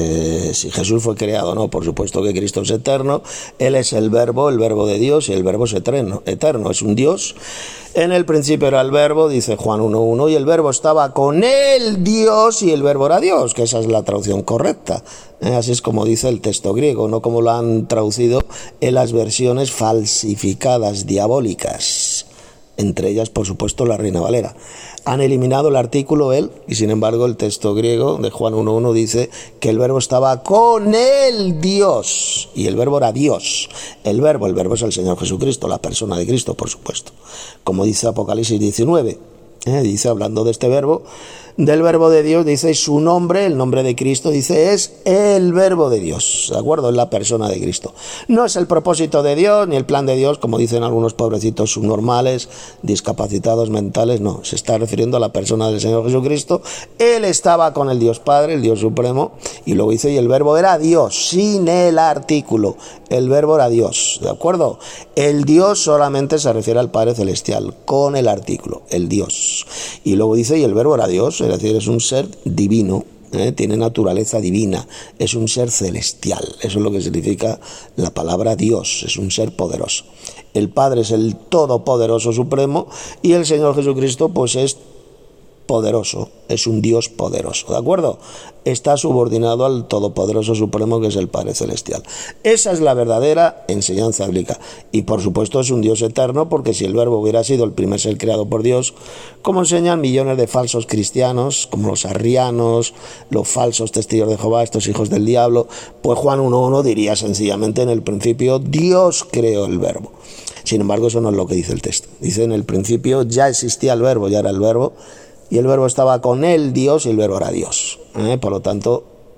si Jesús fue creado o no. Por supuesto que Cristo es eterno, Él es el verbo de Dios, y el verbo es eterno, es un Dios. En el principio era el verbo, dice Juan 1:1, y el verbo estaba con el Dios y el verbo era Dios, que esa es la traducción correcta. Así es como dice el texto griego, no como lo han traducido en las versiones falsificadas, diabólicas. Entre ellas, por supuesto, la Reina Valera. Han eliminado el artículo él, y sin embargo el texto griego de Juan 1:1 dice que el verbo estaba con el Dios, y el verbo era Dios. El verbo es el Señor Jesucristo, la persona de Cristo, por supuesto. Como dice Apocalipsis 19, dice, hablando de este verbo, del verbo de Dios, dice su nombre, el nombre de Cristo, dice es el verbo de Dios, ¿de acuerdo? Es la persona de Cristo. No es el propósito de Dios, ni el plan de Dios, como dicen algunos pobrecitos subnormales, discapacitados mentales, no, se está refiriendo a la persona del Señor Jesucristo. Él estaba con el Dios Padre, el Dios Supremo, y luego dice, y el verbo era Dios, sin el artículo, el verbo era Dios, ¿de acuerdo? El Dios solamente se refiere al Padre Celestial, con el artículo, el Dios. Y luego dice, y el verbo era Dios, es decir, es un ser divino, tiene naturaleza divina, es un ser celestial, eso es lo que significa la palabra Dios, es un ser poderoso. El Padre es el Todopoderoso Supremo y el Señor Jesucristo pues es poderoso, es un Dios poderoso, ¿de acuerdo? Está subordinado al Todopoderoso Supremo, que es el Padre Celestial. Esa es la verdadera enseñanza bíblica. Y por supuesto es un Dios eterno, porque si el verbo hubiera sido el primer ser creado por Dios, como enseñan millones de falsos cristianos, como los arrianos, los falsos testigos de Jehová, estos hijos del diablo, pues Juan 1:1 diría sencillamente, en el principio Dios creó el verbo. Sin embargo, eso no es lo que dice el texto. Dice, en el principio ya existía el verbo, ya era el verbo, y el verbo estaba con el Dios y el verbo era Dios. Por lo tanto,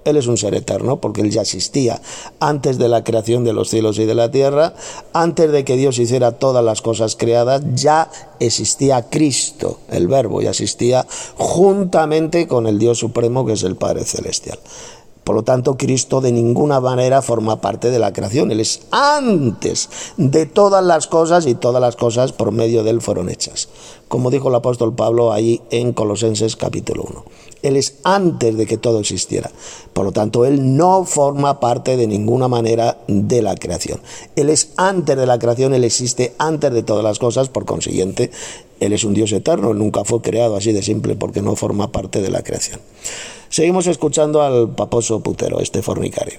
Él es un ser eterno porque Él ya existía antes de la creación de los cielos y de la tierra, antes de que Dios hiciera todas las cosas creadas, ya existía Cristo, el Verbo, ya existía juntamente con el Dios Supremo que es el Padre Celestial. Por lo tanto, Cristo de ninguna manera forma parte de la creación. Él es antes de todas las cosas y todas las cosas por medio de Él fueron hechas. Como dijo el apóstol Pablo ahí en Colosenses capítulo 1. Él es antes de que todo existiera. Por lo tanto, Él no forma parte de ninguna manera de la creación. Él es antes de la creación, Él existe antes de todas las cosas. Por consiguiente, Él es un Dios eterno. Él nunca fue creado así de simple porque no forma parte de la creación. Seguimos escuchando al paposo putero, este fornicario.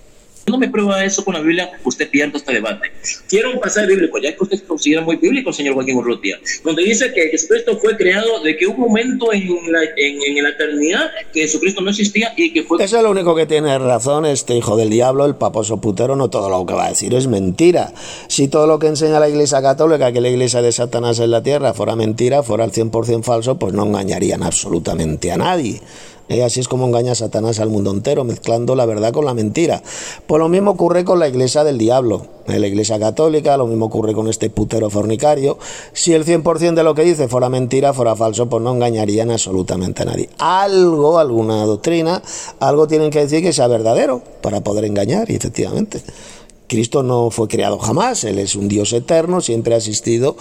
No me prueba eso con la Biblia, usted pierde este debate. Quiero un pasaje bíblico, ya que usted se considera muy bíblico, señor Joaquín Urrutia, donde dice que Jesucristo fue creado, de que hubo un momento en la eternidad que Jesucristo no existía y que fue... Eso es lo único que tiene razón este hijo del diablo, el paposo putero. No todo lo que va a decir es mentira. Si todo lo que enseña la Iglesia Católica, que la Iglesia de Satanás en la tierra, fuera mentira, fuera al 100% falso, pues no engañarían absolutamente a nadie. Así es como engaña a Satanás al mundo entero, mezclando la verdad con la mentira. Pues lo mismo ocurre con la iglesia del diablo, la iglesia católica, lo mismo ocurre con este putero fornicario. Si el 100% de lo que dice fuera mentira, fuera falso, pues no engañarían absolutamente a nadie. Alguna doctrina, algo tienen que decir que sea verdadero para poder engañar, y efectivamente. Cristo no fue creado jamás, Él es un Dios eterno, siempre ha existido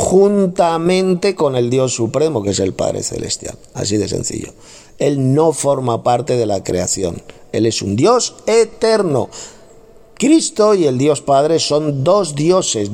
juntamente con el Dios Supremo, que es el Padre Celestial. Así de sencillo. Él no forma parte de la creación. Él es un Dios eterno. Cristo y el Dios Padre son dos dioses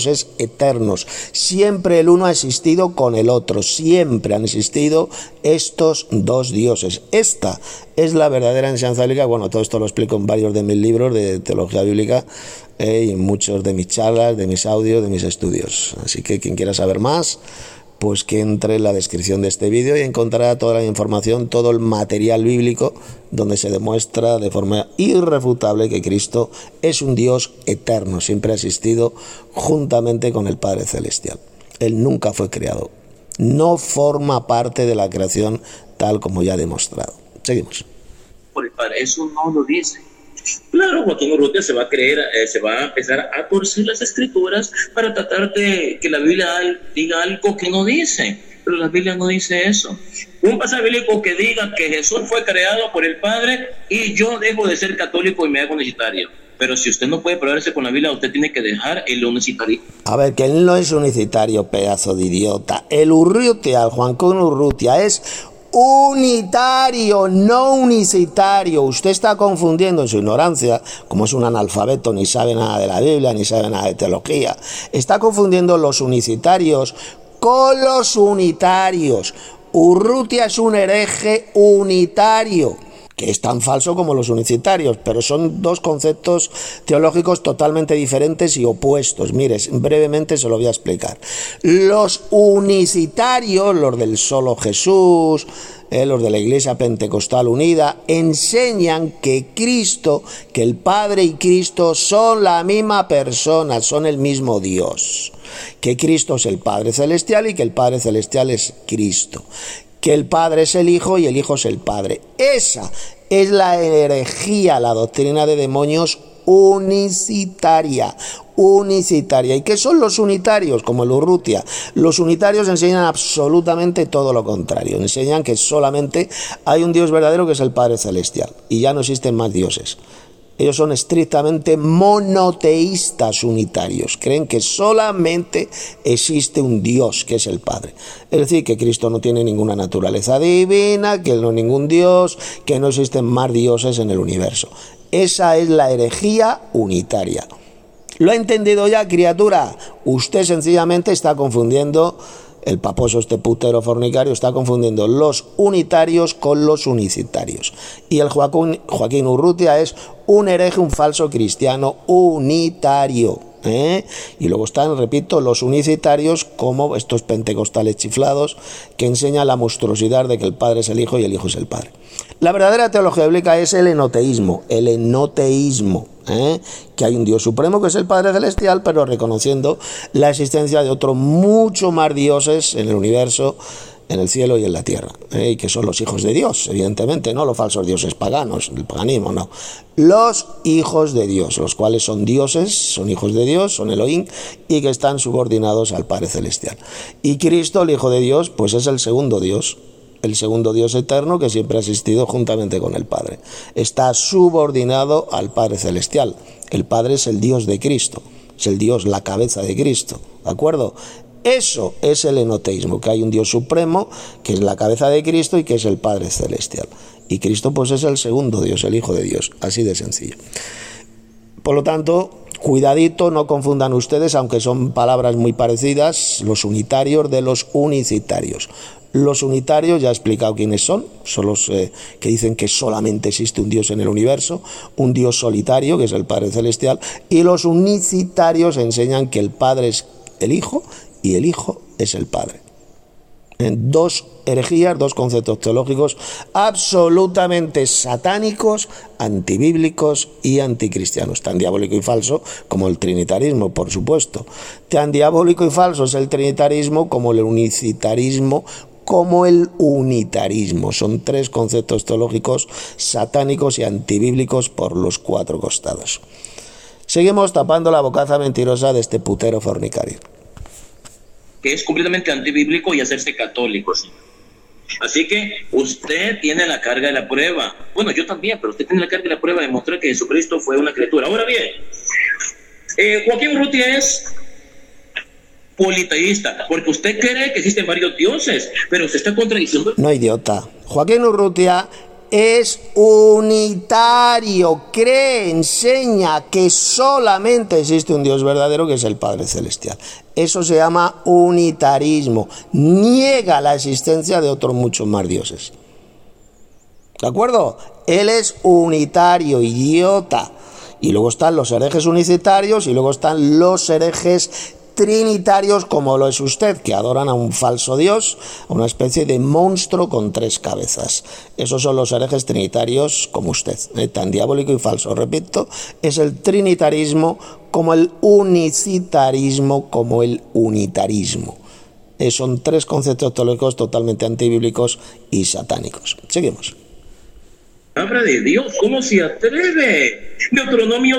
eternos. Siempre el uno ha existido con el otro. Siempre han existido estos dos dioses. Esta es la verdadera enseñanza bíblica. Bueno, todo esto lo explico en varios de mis libros de teología bíblica y en muchos de mis charlas, de mis audios, de mis estudios. Así que quien quiera saber más, pues que entre en la descripción de este vídeo y encontrará toda la información, todo el material bíblico donde se demuestra de forma irrefutable que Cristo es un Dios eterno, siempre ha existido juntamente con el Padre Celestial. Él nunca fue creado, no forma parte de la creación tal como ya he demostrado. Seguimos. Por el Padre, eso no lo dice. Claro, Joaquín Urrutia se va a empezar a torcer las escrituras para tratar de que la Biblia diga algo que no dice, pero la Biblia no dice eso. Un pasaje bíblico que diga que Jesús fue creado por el Padre y yo dejo de ser católico y me hago unicitario. Pero si usted no puede probarse con la Biblia, usted tiene que dejar el unicitario. A ver, que él no es unicitario, pedazo de idiota. El Urrutia, el Joaquín Urrutia, es unitario, no unicitario. Usted está confundiendo en su ignorancia, como es un analfabeto, ni sabe nada de la Biblia, ni sabe nada de teología. Está confundiendo los unicitarios con los unitarios. Urrutia es un hereje unitario, que es tan falso como los unicitarios, pero son dos conceptos teológicos totalmente diferentes y opuestos. Mire, brevemente se lo voy a explicar. Los unicitarios, los del solo Jesús, los de la Iglesia Pentecostal Unida, enseñan que Cristo, que el Padre y Cristo son la misma persona, son el mismo Dios. Que Cristo es el Padre Celestial y que el Padre Celestial es Cristo. Que el Padre es el Hijo y el Hijo es el Padre. Esa es la herejía, la doctrina de demonios unicitaria. ¿Y qué son los unitarios? Como el Urrutia. Los unitarios enseñan absolutamente todo lo contrario. Enseñan que solamente hay un Dios verdadero que es el Padre Celestial y ya no existen más dioses. Ellos son estrictamente monoteístas unitarios. Creen que solamente existe un Dios, que es el Padre. Es decir, que Cristo no tiene ninguna naturaleza divina, que Él no es ningún Dios, que no existen más dioses en el universo. Esa es la herejía unitaria. ¿Lo ha entendido ya, criatura? Usted sencillamente está confundiendo, el paposo este putero fornicario está confundiendo los unitarios con los unicitarios. Y el Joaquín Urrutia es un hereje, un falso cristiano unitario. Y luego están, repito, los unicitarios, como estos pentecostales chiflados que enseñan la monstruosidad de que el Padre es el Hijo y el Hijo es el Padre. La verdadera teología bíblica es el enoteísmo, que hay un Dios supremo que es el Padre Celestial, pero reconociendo la existencia de otros mucho más dioses en el universo en el cielo y en la tierra, y que son los hijos de Dios, evidentemente, no los falsos dioses paganos, el paganismo, no. Los hijos de Dios, los cuales son dioses, son hijos de Dios, son Elohim, y que están subordinados al Padre Celestial. Y Cristo, el Hijo de Dios, pues es el segundo Dios eterno que siempre ha existido juntamente con el Padre. Está subordinado al Padre Celestial. El Padre es el Dios de Cristo, es el Dios, la cabeza de Cristo, ¿de acuerdo? Eso es el enoteísmo, que hay un Dios supremo, que es la cabeza de Cristo y que es el Padre Celestial. Y Cristo pues es el segundo Dios, el Hijo de Dios, así de sencillo. Por lo tanto, cuidadito, no confundan ustedes, aunque son palabras muy parecidas, los unitarios de los unicitarios. Los unitarios, ya he explicado quiénes son los que dicen que solamente existe un Dios en el universo, un Dios solitario, que es el Padre Celestial, y los unicitarios enseñan que el Padre es el Hijo y el Hijo es el Padre. En dos herejías, dos conceptos teológicos absolutamente satánicos, antibíblicos y anticristianos. Tan diabólico y falso como el trinitarismo, por supuesto. Tan diabólico y falso es el trinitarismo como el unicitarismo, como el unitarismo. Son tres conceptos teológicos satánicos y antibíblicos por los cuatro costados. Seguimos tapando la bocaza mentirosa de este putero fornicario, que es completamente antibíblico, y hacerse católico, ¿sí? Así que usted tiene la carga de la prueba. Bueno, yo también, pero usted tiene la carga de la prueba de mostrar que Jesucristo fue una criatura. Ahora bien, Joaquín Urrutia es politeísta, porque usted cree que existen varios dioses, pero usted está contradiciendo. No, idiota. Joaquín Urrutia es unitario, cree, enseña que solamente existe un Dios verdadero, que es el Padre Celestial. Eso se llama unitarismo. Niega la existencia de otros muchos más dioses. ¿De acuerdo? Él es unitario, idiota. Y luego están los herejes unicitarios y luego están los herejes trinitarios, como lo es usted, que adoran a un falso Dios, a una especie de monstruo con tres cabezas. Esos son los herejes trinitarios como usted, tan diabólico y falso. Repito, es el trinitarismo como el unicitarismo, como el unitarismo. Son tres conceptos teológicos totalmente antibíblicos y satánicos. Seguimos. Palabra de Dios, ¿cómo se atreve? Deuteronomio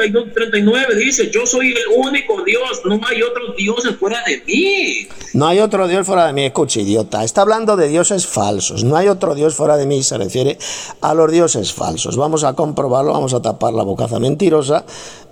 32:39 dice: yo soy el único Dios, no hay otros dioses fuera de mí. No hay otro Dios fuera de mí. Escucha, idiota, está hablando de dioses falsos. No hay otro Dios fuera de mí, se refiere a los dioses falsos. Vamos a comprobarlo, vamos a tapar la bocaza mentirosa,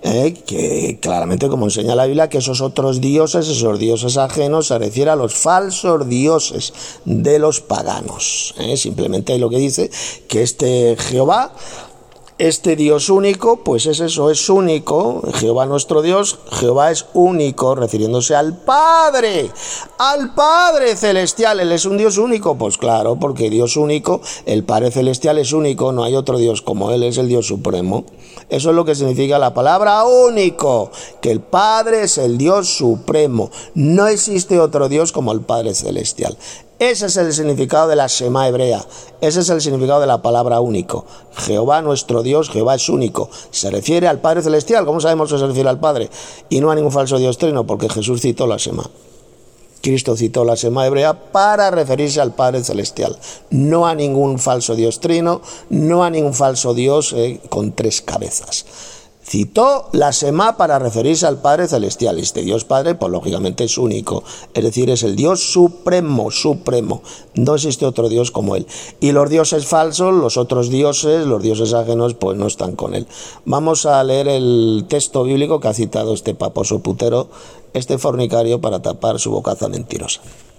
que claramente, como enseña la Biblia, que esos otros dioses, esos dioses ajenos, se refiere a los falsos dioses de los paganos. Simplemente lo que dice que este Jehová, este Dios único, pues es eso, es único. Jehová nuestro Dios, Jehová es único, refiriéndose al Padre Celestial. Él es un Dios único, pues claro, porque Dios único, el Padre Celestial es único, no hay otro Dios como Él, es el Dios supremo. Eso es lo que significa la palabra único, que el Padre es el Dios supremo. No existe otro Dios como el Padre Celestial. Ese es el significado de la Shema hebrea. Ese es el significado de la palabra único. Jehová nuestro Dios, Jehová es único. Se refiere al Padre Celestial. ¿Cómo sabemos que se refiere al Padre? Y no a ningún falso Dios trino, porque Jesús citó la Shema. Cristo citó la Shema hebrea para referirse al Padre Celestial. No a ningún falso Dios trino, no a ningún falso Dios con tres cabezas. Citó la Shema para referirse al Padre Celestial. Este Dios Padre, pues lógicamente es único. Es decir, es el Dios supremo. No existe otro Dios como Él. Y los dioses falsos, los otros dioses, los dioses ajenos, pues no están con Él. Vamos a leer el texto bíblico que ha citado este paposo putero, este fornicario, para tapar su bocaza mentirosa.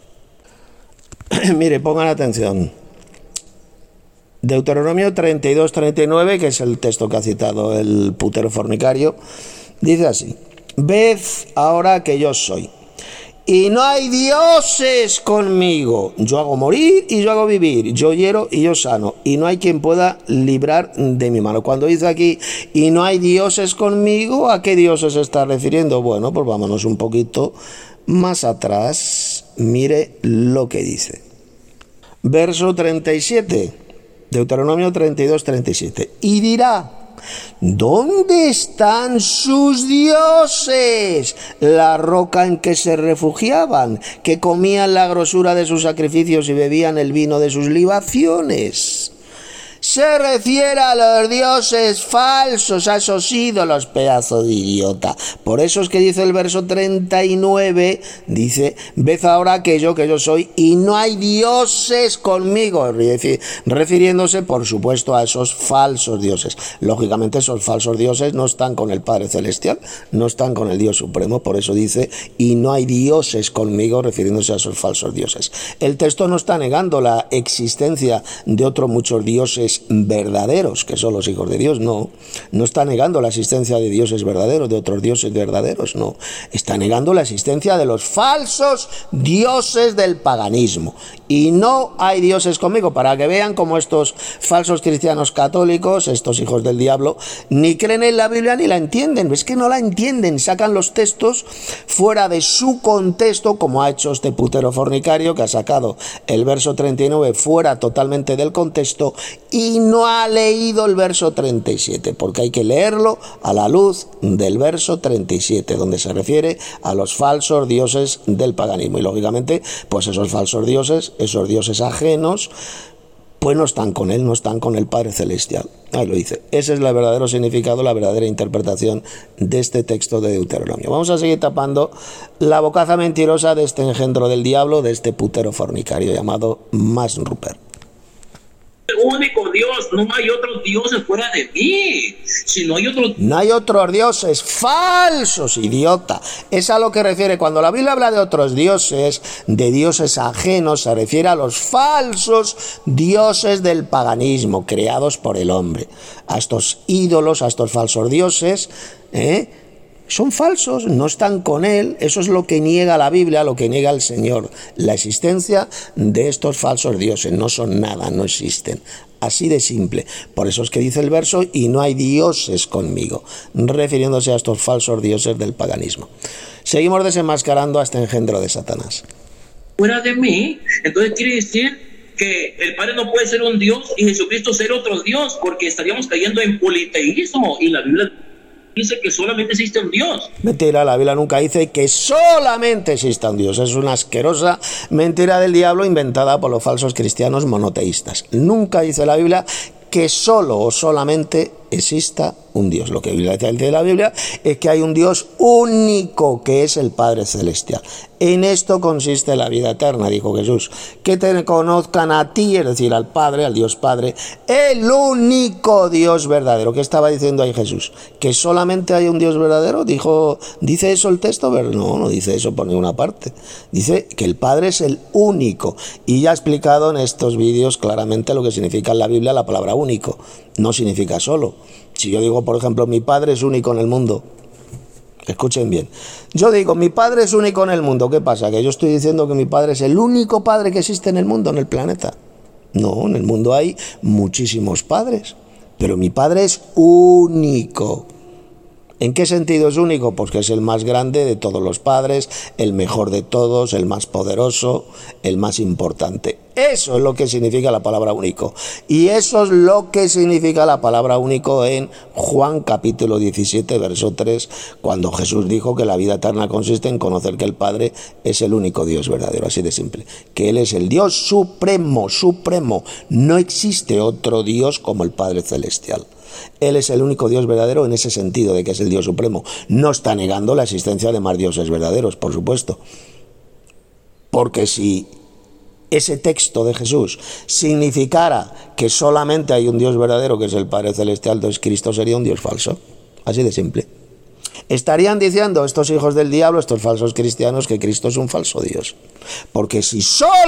Mire, pongan atención. Deuteronomio 32:39, que es el texto que ha citado el putero fornicario, dice así: ved ahora que yo soy, y no hay dioses conmigo. Yo hago morir y yo hago vivir, yo hiero y yo sano, y no hay quien pueda librar de mi mano. Cuando dice aquí, y no hay dioses conmigo, ¿a qué dioses se está refiriendo? Bueno, pues vámonos un poquito más atrás. Mire lo que dice. Verso 37. Deuteronomio 32:37. Y dirá ¿Dónde están sus dioses? La roca en que se refugiaban, que comían la grosura de sus sacrificios y bebían el vino de sus libaciones. Se refiere a los dioses falsos, a esos ídolos, pedazo de idiota. Por eso es que dice el verso 39, dice, ved ahora que yo soy, y no hay dioses conmigo, refiriéndose, por supuesto, a esos falsos dioses. Lógicamente, esos falsos dioses no están con el Padre Celestial, no están con el Dios Supremo, por eso dice, y no hay dioses conmigo, refiriéndose a esos falsos dioses. El texto no está negando la existencia de otros muchos dioses verdaderos, que son los hijos de Dios, no está negando la existencia de dioses verdaderos, de otros dioses verdaderos, no, está negando la existencia de los falsos dioses del paganismo. Y no hay dioses conmigo, para que vean cómo estos falsos cristianos católicos, estos hijos del diablo, ni creen en la Biblia ni la entienden. Es que no la entienden, sacan los textos fuera de su contexto, como ha hecho este putero fornicario, que ha sacado el verso 39 fuera totalmente del contexto y no ha leído el verso 37, porque hay que leerlo a la luz del verso 37, donde se refiere a los falsos dioses del paganismo. Y lógicamente, pues esos falsos dioses, esos dioses ajenos, pues no están con él, no están con el Padre Celestial. Ahí lo dice. Ese es el verdadero significado, la verdadera interpretación de este texto de Deuteronomio. Vamos a seguir tapando la bocaza mentirosa de este engendro del diablo, de este putero fornicario llamado Max Rupert. El único Dios, no hay otros dioses fuera de mí. Si no hay otros... No hay otros dioses falsos, idiota. Es a lo que refiere. Cuando la Biblia habla de otros dioses, de dioses ajenos, se refiere a los falsos dioses del paganismo, creados por el hombre. A estos ídolos, a estos falsos dioses, son falsos, no están con él. Eso es lo que niega la Biblia, lo que niega el Señor, la existencia de estos falsos dioses. No son nada, no existen. Así de simple. Por eso es que dice el verso, y no hay dioses conmigo, refiriéndose a estos falsos dioses del paganismo. Seguimos desenmascarando a este engendro de Satanás. Fuera de mí, entonces quiere decir que el Padre no puede ser un Dios y Jesucristo ser otro Dios, porque estaríamos cayendo en politeísmo, y la Biblia dice que solamente existe un Dios. Mentira, la Biblia nunca dice que solamente exista un Dios. Es una asquerosa mentira del diablo inventada por los falsos cristianos monoteístas. Nunca dice la Biblia que solo o solamente exista un Dios. Lo que dice la Biblia es que hay un Dios único, que es el Padre Celestial. En esto consiste la vida eterna, dijo Jesús, que te conozcan a ti, es decir, al Padre, al Dios Padre, el único Dios verdadero. ¿Qué estaba diciendo ahí Jesús? ¿Que solamente hay un Dios verdadero? ¿Dice eso el texto? No dice eso por ninguna parte. Dice que el Padre es el único. Y ya he explicado en estos vídeos claramente lo que significa en la Biblia la palabra único. No significa solo. Si yo digo, por ejemplo, mi Padre es único en el mundo, escuchen bien, yo digo, mi Padre es único en el mundo, ¿qué pasa? ¿Que yo estoy diciendo que mi Padre es el único Padre que existe en el mundo, en el planeta? No, en el mundo hay muchísimos padres, pero mi Padre es único. ¿En qué sentido es único? Pues que es el más grande de todos los padres, el mejor de todos, el más poderoso, el más importante. Eso es lo que significa la palabra único. Y eso es lo que significa la palabra único en Juan capítulo 17, verso 3, cuando Jesús dijo que la vida eterna consiste en conocer que el Padre es el único Dios verdadero, así de simple. Que Él es el Dios supremo, supremo. No existe otro Dios como el Padre Celestial. Él es el único Dios verdadero en ese sentido de que es el Dios supremo. No está negando la existencia de más dioses verdaderos, por supuesto. Porque si ese texto de Jesús significara que solamente hay un Dios verdadero, que es el Padre Celestial, entonces Cristo sería un Dios falso. Así de simple. Estarían diciendo estos hijos del diablo, estos falsos cristianos, que Cristo es un falso Dios. Porque si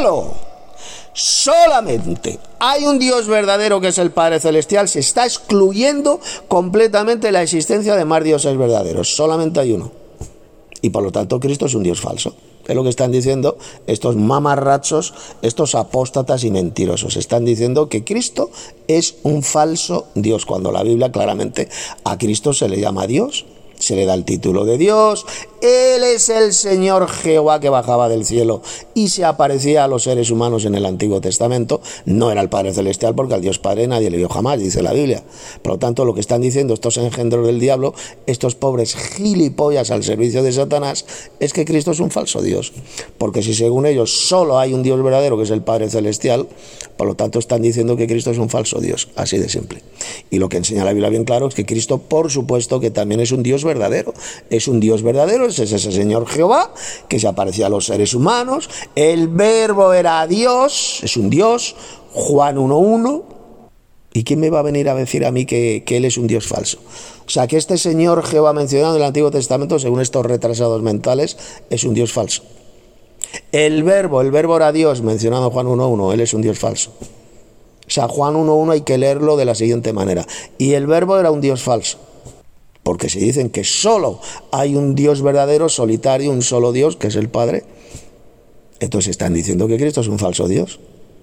solamente hay un Dios verdadero, que es el Padre Celestial, se está excluyendo completamente la existencia de más dioses verdaderos. Solamente hay uno. Y por lo tanto Cristo es un Dios falso. Es lo que están diciendo estos mamarrachos, estos apóstatas y mentirosos. Están diciendo que Cristo es un falso Dios, cuando la Biblia claramente a Cristo se le llama Dios. Se le da el título de Dios, Él es el Señor Jehová que bajaba del cielo y se aparecía a los seres humanos en el Antiguo Testamento. No era el Padre Celestial, porque al Dios Padre nadie le vio jamás, dice la Biblia. Por lo tanto, lo que están diciendo estos engendros del diablo, estos pobres gilipollas al servicio de Satanás, es que Cristo es un falso Dios. Porque si según ellos solo hay un Dios verdadero, que es el Padre Celestial, por lo tanto están diciendo que Cristo es un falso Dios, así de simple. Y lo que enseña la Biblia bien claro es que Cristo, por supuesto, que también es un Dios verdadero. Es un Dios verdadero, es ese Señor Jehová que se aparecía a los seres humanos. El Verbo era Dios, es un Dios, Juan 1:1. ¿Y quién me va a venir a decir a mí que Él es un Dios falso? O sea, que este Señor Jehová mencionado en el Antiguo Testamento, según estos retrasados mentales, es un Dios falso. El verbo era Dios, mencionado en Juan 1:1, Él es un Dios falso. O sea, Juan 1:1 hay que leerlo de la siguiente manera. Y el Verbo era un Dios falso. Porque si dicen que solo hay un Dios verdadero, solitario, un solo Dios, que es el Padre, entonces están diciendo que Cristo es un falso Dios.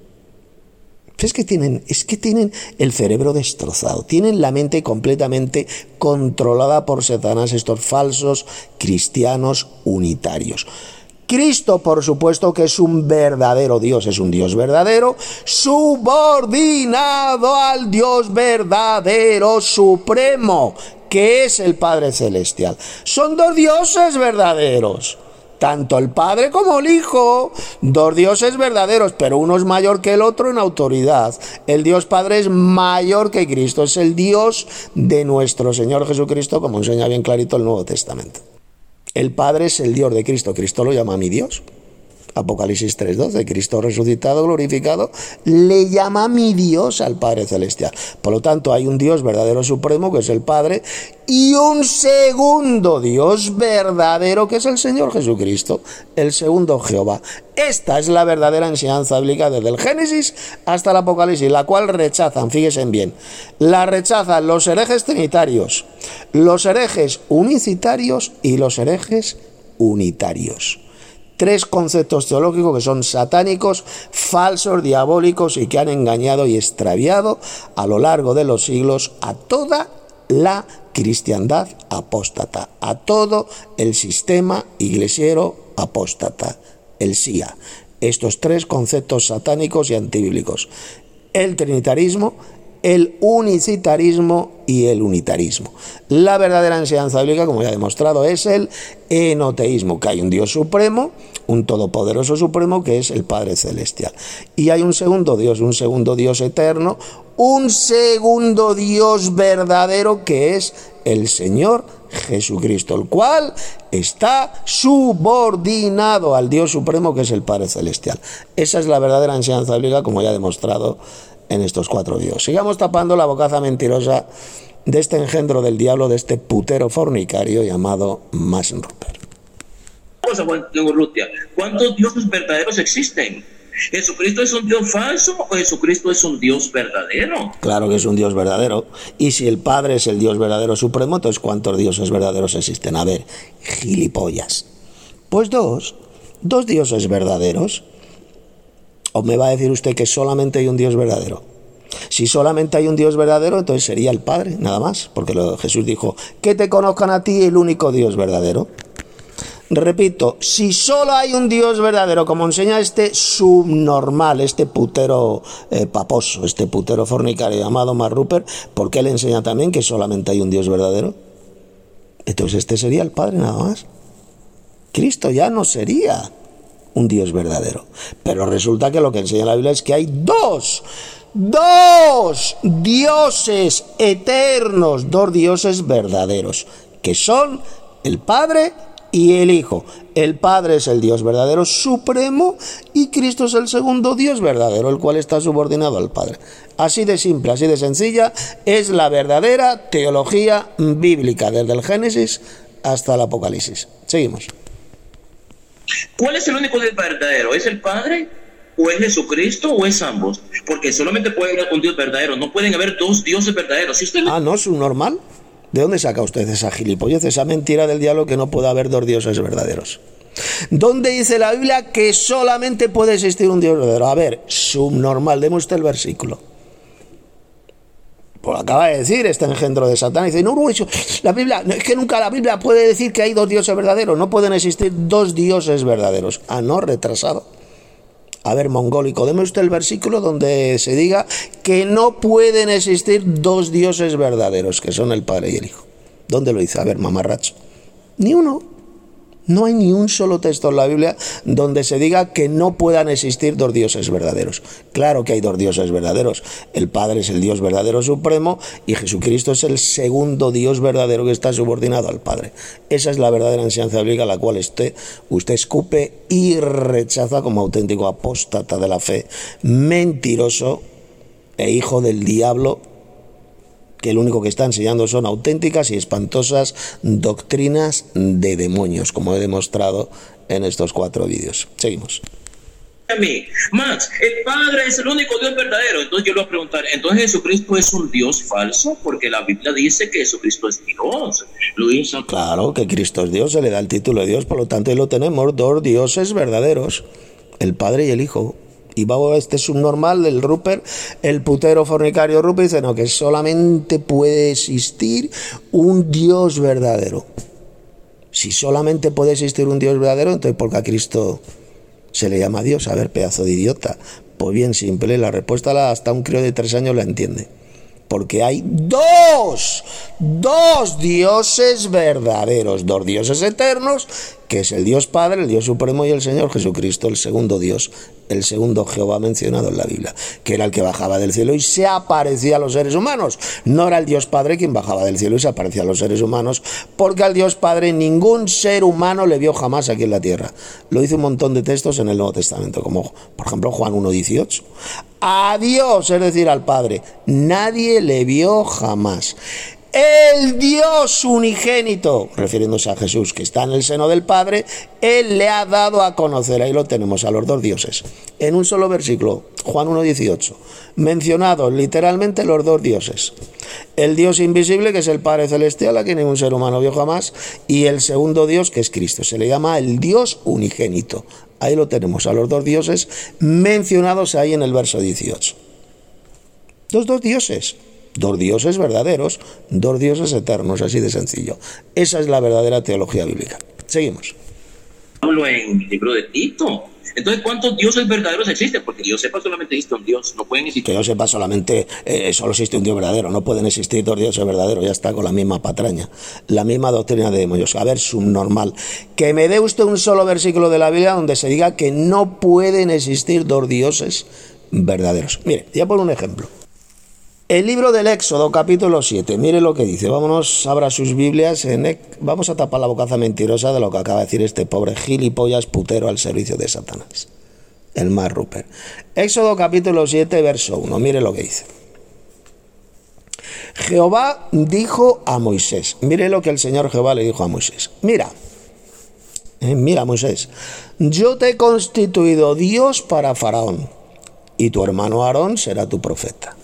Es que tienen el cerebro destrozado, tienen la mente completamente controlada por Satanás, estos falsos cristianos unitarios. Cristo, por supuesto, que es un verdadero Dios, es un Dios verdadero, subordinado al Dios verdadero supremo, que es el Padre Celestial. Son dos dioses verdaderos, tanto el Padre como el Hijo, dos dioses verdaderos, pero uno es mayor que el otro en autoridad. El Dios Padre es mayor que Cristo, es el Dios de nuestro Señor Jesucristo, como enseña bien clarito el Nuevo Testamento. El Padre es el Dios de Cristo, Cristo lo llama mi Dios. Apocalipsis 3:12, Cristo resucitado, glorificado, le llama mi Dios al Padre Celestial. Por lo tanto, hay un Dios verdadero supremo, que es el Padre, y un segundo Dios verdadero, que es el Señor Jesucristo, el segundo Jehová. Esta es la verdadera enseñanza bíblica desde el Génesis hasta el Apocalipsis, la cual rechazan, fíjense bien, la rechazan los herejes trinitarios, los herejes unicitarios y los herejes unitarios. Tres conceptos teológicos que son satánicos, falsos, diabólicos y que han engañado y extraviado a lo largo de los siglos a toda la cristiandad apóstata, a todo el sistema iglesiero apóstata, el SIA. Estos tres conceptos satánicos y antibíblicos: el trinitarismo, el unicitarismo y el unitarismo. La verdadera enseñanza bíblica, como ya he demostrado, es el enoteísmo, que hay un Dios supremo, un todopoderoso supremo, que es el Padre Celestial. Y hay un segundo Dios eterno, un segundo Dios verdadero, que es el Señor Jesucristo, el cual está subordinado al Dios supremo, que es el Padre Celestial. Esa es la verdadera enseñanza bíblica, como ya he demostrado en estos 4 vídeos. Sigamos tapando la bocaza mentirosa de este engendro del diablo, de este putero fornicario llamado Max Rupert. ¿Cuántos dioses verdaderos existen? ¿Jesucristo es un Dios falso o Jesucristo es un Dios verdadero? Claro que es un Dios verdadero. Y si el Padre es el Dios verdadero supremo, entonces ¿cuántos dioses verdaderos existen? A ver, gilipollas. Pues dos dioses verdaderos. ¿O me va a decir usted que solamente hay un Dios verdadero? Si solamente hay un Dios verdadero, entonces sería el Padre, nada más. Porque Jesús dijo, que te conozcan a ti, el único Dios verdadero. Repito, si solo hay un Dios verdadero, como enseña este subnormal, este putero paposo, este putero fornicario llamado Max Rupert, ¿por qué le enseña también que solamente hay un Dios verdadero? Entonces este sería el Padre nada más. Cristo ya no sería un Dios verdadero. Pero resulta que lo que enseña la Biblia es que hay dos dioses eternos, dos dioses verdaderos, que son el Padre y el Hijo. El Padre es el Dios verdadero supremo y Cristo es el segundo Dios verdadero, el cual está subordinado al Padre. Así de simple, así de sencilla es la verdadera teología bíblica, desde el Génesis hasta el Apocalipsis. Seguimos. ¿Cuál es el único Dios verdadero? ¿Es el Padre o es Jesucristo o es ambos? Porque solamente puede haber un Dios verdadero, no pueden haber dos dioses verdaderos. Si usted... ¿No es un normal? ¿De dónde saca usted esa gilipollez, esa mentira del diablo que no puede haber dos dioses verdaderos? ¿Dónde dice la Biblia que solamente puede existir un Dios verdadero? A ver, subnormal, deme usted el versículo. Pues acaba de decir este engendro de Satán. Y dice, no, eso, la Biblia, es que nunca la Biblia puede decir que hay dos dioses verdaderos. No pueden existir dos dioses verdaderos. Ah, no, retrasado. A ver, mongólico, deme usted el versículo donde se diga que no pueden existir dos dioses verdaderos, que son el Padre y el Hijo. ¿Dónde lo dice? A ver, mamarracho. Ni uno. No hay ni un solo texto en la Biblia donde se diga que no puedan existir dos dioses verdaderos. Claro que hay dos dioses verdaderos. El Padre es el Dios verdadero supremo y Jesucristo es el segundo Dios verdadero que está subordinado al Padre. Esa es la verdadera enseñanza bíblica, la cual usted escupe y rechaza como auténtico apóstata de la fe, mentiroso e hijo del diablo, que lo único que está enseñando son auténticas y espantosas doctrinas de demonios, como he demostrado en estos 4 vídeos. Seguimos. A mí, Max, el Padre es el único Dios verdadero. Entonces yo le voy a preguntar, ¿entonces Jesucristo es un Dios falso? Porque la Biblia dice que Jesucristo es Dios. Lo dice. Claro que Cristo es Dios, se le da el título de Dios, por lo tanto ahí lo tenemos, dos dioses verdaderos, el Padre y el Hijo. Y va este subnormal del Rupert, el putero fornicario Rupert, dice no, que solamente puede existir un Dios verdadero. Si solamente puede existir un Dios verdadero, entonces ¿por qué a Cristo se le llama Dios? A ver, pedazo de idiota. Pues bien simple, la respuesta hasta un crío de 3 años la entiende. Porque hay dos dioses verdaderos, dos dioses eternos, que es el Dios Padre, el Dios Supremo y el Señor Jesucristo, el segundo Dios, el segundo Jehová mencionado en la Biblia, que era el que bajaba del cielo y se aparecía a los seres humanos. No era el Dios Padre quien bajaba del cielo y se aparecía a los seres humanos, porque al Dios Padre ningún ser humano le vio jamás aquí en la tierra. Lo dice un montón de textos en el Nuevo Testamento, como por ejemplo Juan 1:18. A Dios, es decir, al Padre, nadie le vio jamás. El Dios unigénito, refiriéndose a Jesús, que está en el seno del Padre, Él le ha dado a conocer, ahí lo tenemos, a los dos dioses, en un solo versículo, Juan 1:18, mencionados literalmente los dos dioses. El Dios invisible, que es el Padre Celestial, a quien ningún ser humano vio jamás, y el segundo Dios, que es Cristo, se le llama el Dios unigénito. Ahí lo tenemos, a los dos dioses mencionados ahí en el verso 18. Dos dioses verdaderos, dos dioses eternos, así de sencillo. Esa es la verdadera teología bíblica. Seguimos. Hablo en el libro de Tito. Entonces, ¿cuántos dioses verdaderos existen? Porque que yo sepa solamente existe un Dios, no pueden existir. Que yo sepa solamente, solo existe un Dios verdadero, no pueden existir dos dioses verdaderos, ya está, con la misma patraña, la misma doctrina de demonios. A ver, subnormal, que me dé usted un solo versículo de la Biblia donde se diga que no pueden existir dos dioses verdaderos. Mire, ya por un ejemplo. El libro del Éxodo, capítulo 7, mire lo que dice. Vámonos, abra sus Biblias, vamos a tapar la bocaza mentirosa de lo que acaba de decir este pobre gilipollas putero al servicio de Satanás, el más Rupert. Éxodo capítulo 7, verso 1, mire lo que dice. Jehová dijo a Moisés, mire lo que el Señor Jehová le dijo a Moisés. Mira Moisés, yo te he constituido Dios para Faraón, y tu hermano Aarón será tu profeta.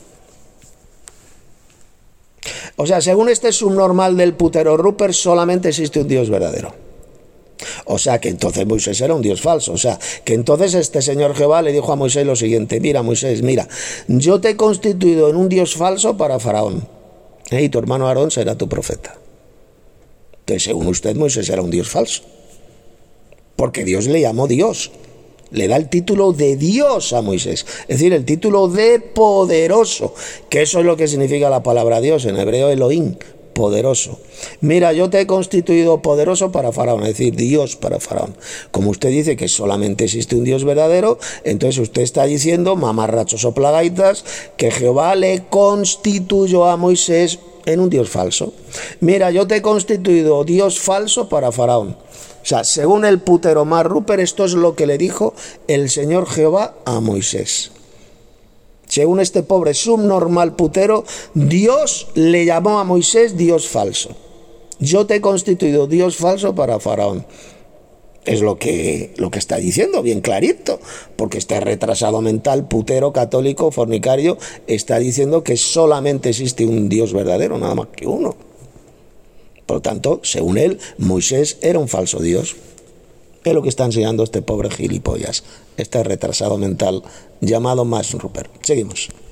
O sea, según este subnormal del putero Rupert, solamente existe un Dios verdadero. O sea, que entonces Moisés era un Dios falso. O sea, que entonces este señor Jehová le dijo a Moisés lo siguiente. Mira, Moisés, mira, yo te he constituido en un Dios falso para Faraón. Y tu hermano Aarón será tu profeta. Entonces, según usted, Moisés era un Dios falso. Porque Dios le llamó Dios. Le da el título de Dios a Moisés, es decir, el título de poderoso, que eso es lo que significa la palabra Dios, en hebreo Elohim, poderoso. Mira, yo te he constituido poderoso para Faraón, es decir, Dios para Faraón. Como usted dice que solamente existe un Dios verdadero, entonces usted está diciendo, mamarrachos o plagaitas, que Jehová le constituyó a Moisés en un Dios falso. Mira, yo te he constituido Dios falso para Faraón. O sea, según el putero más Rupert, esto es lo que le dijo el Señor Jehová a Moisés. Según este pobre subnormal putero, Dios le llamó a Moisés Dios falso. Yo te he constituido Dios falso para Faraón. Es lo que está diciendo, bien clarito, porque este retrasado mental, putero, católico, fornicario, está diciendo que solamente existe un Dios verdadero, nada más que uno. Por lo tanto, según él, Moisés era un falso Dios. Es lo que está enseñando este pobre gilipollas, este retrasado mental llamado Max Rupert. Seguimos.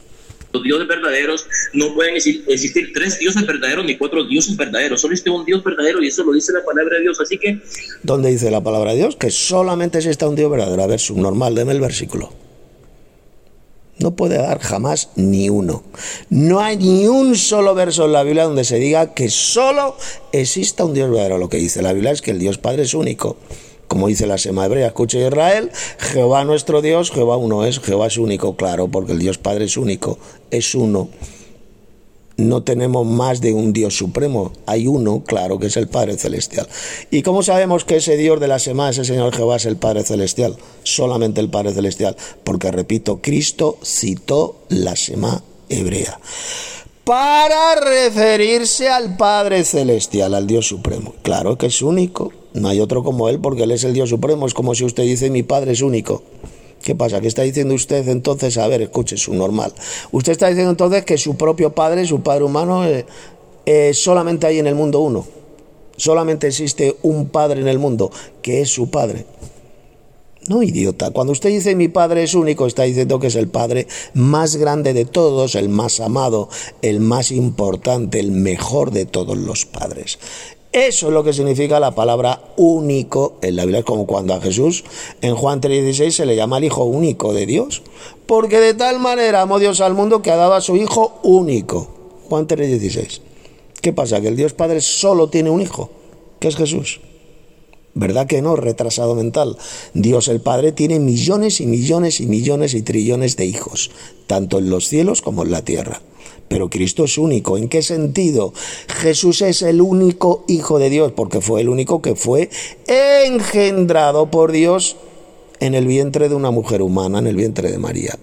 los dioses verdaderos, no pueden existir 3 dioses verdaderos ni 4 dioses verdaderos, solo existe un Dios verdadero y eso lo dice la palabra de Dios. Así que, ¿dónde dice la palabra de Dios? Que solamente existe un Dios verdadero. A ver, subnormal, deme el versículo. No puede dar jamás ni uno. No hay ni un solo verso en la Biblia donde se diga que solo exista un Dios verdadero. Lo que dice la Biblia es que el Dios Padre es único. Como dice la Sema hebrea, escucha Israel, Jehová nuestro Dios, Jehová uno es, Jehová es único, claro, porque el Dios Padre es único, es uno. No tenemos más de un Dios supremo, hay uno, claro, que es el Padre Celestial. ¿Y cómo sabemos que ese Dios de la Sema, ese Señor Jehová, es el Padre Celestial? Solamente el Padre Celestial, porque repito, Cristo citó la Sema hebrea para referirse al Padre Celestial, al Dios Supremo. Claro que es único, no hay otro como Él, porque Él es el Dios Supremo. Es como si usted dice, mi Padre es único. ¿Qué pasa? ¿Qué está diciendo usted entonces? A ver, escuche, su normal. Usted está diciendo entonces que su propio Padre, su Padre humano, solamente hay en el mundo uno. Solamente existe un Padre en el mundo, que es su Padre. No, idiota. Cuando usted dice mi Padre es único, está diciendo que es el Padre más grande de todos, el más amado, el más importante, el mejor de todos los padres. Eso es lo que significa la palabra único en la Biblia. Es como cuando a Jesús en Juan 3:16 se le llama el Hijo único de Dios, porque de tal manera amó Dios al mundo que ha dado a su Hijo único. Juan 3:16. ¿Qué pasa? ¿Que el Dios Padre solo tiene un Hijo, que es Jesús? ¿Verdad que no? Retrasado mental. Dios el Padre tiene millones y millones y millones y trillones de hijos, tanto en los cielos como en la tierra. Pero Cristo es único. ¿En qué sentido? Jesús es el único Hijo de Dios, porque fue el único que fue engendrado por Dios en el vientre de una mujer humana, en el vientre de María.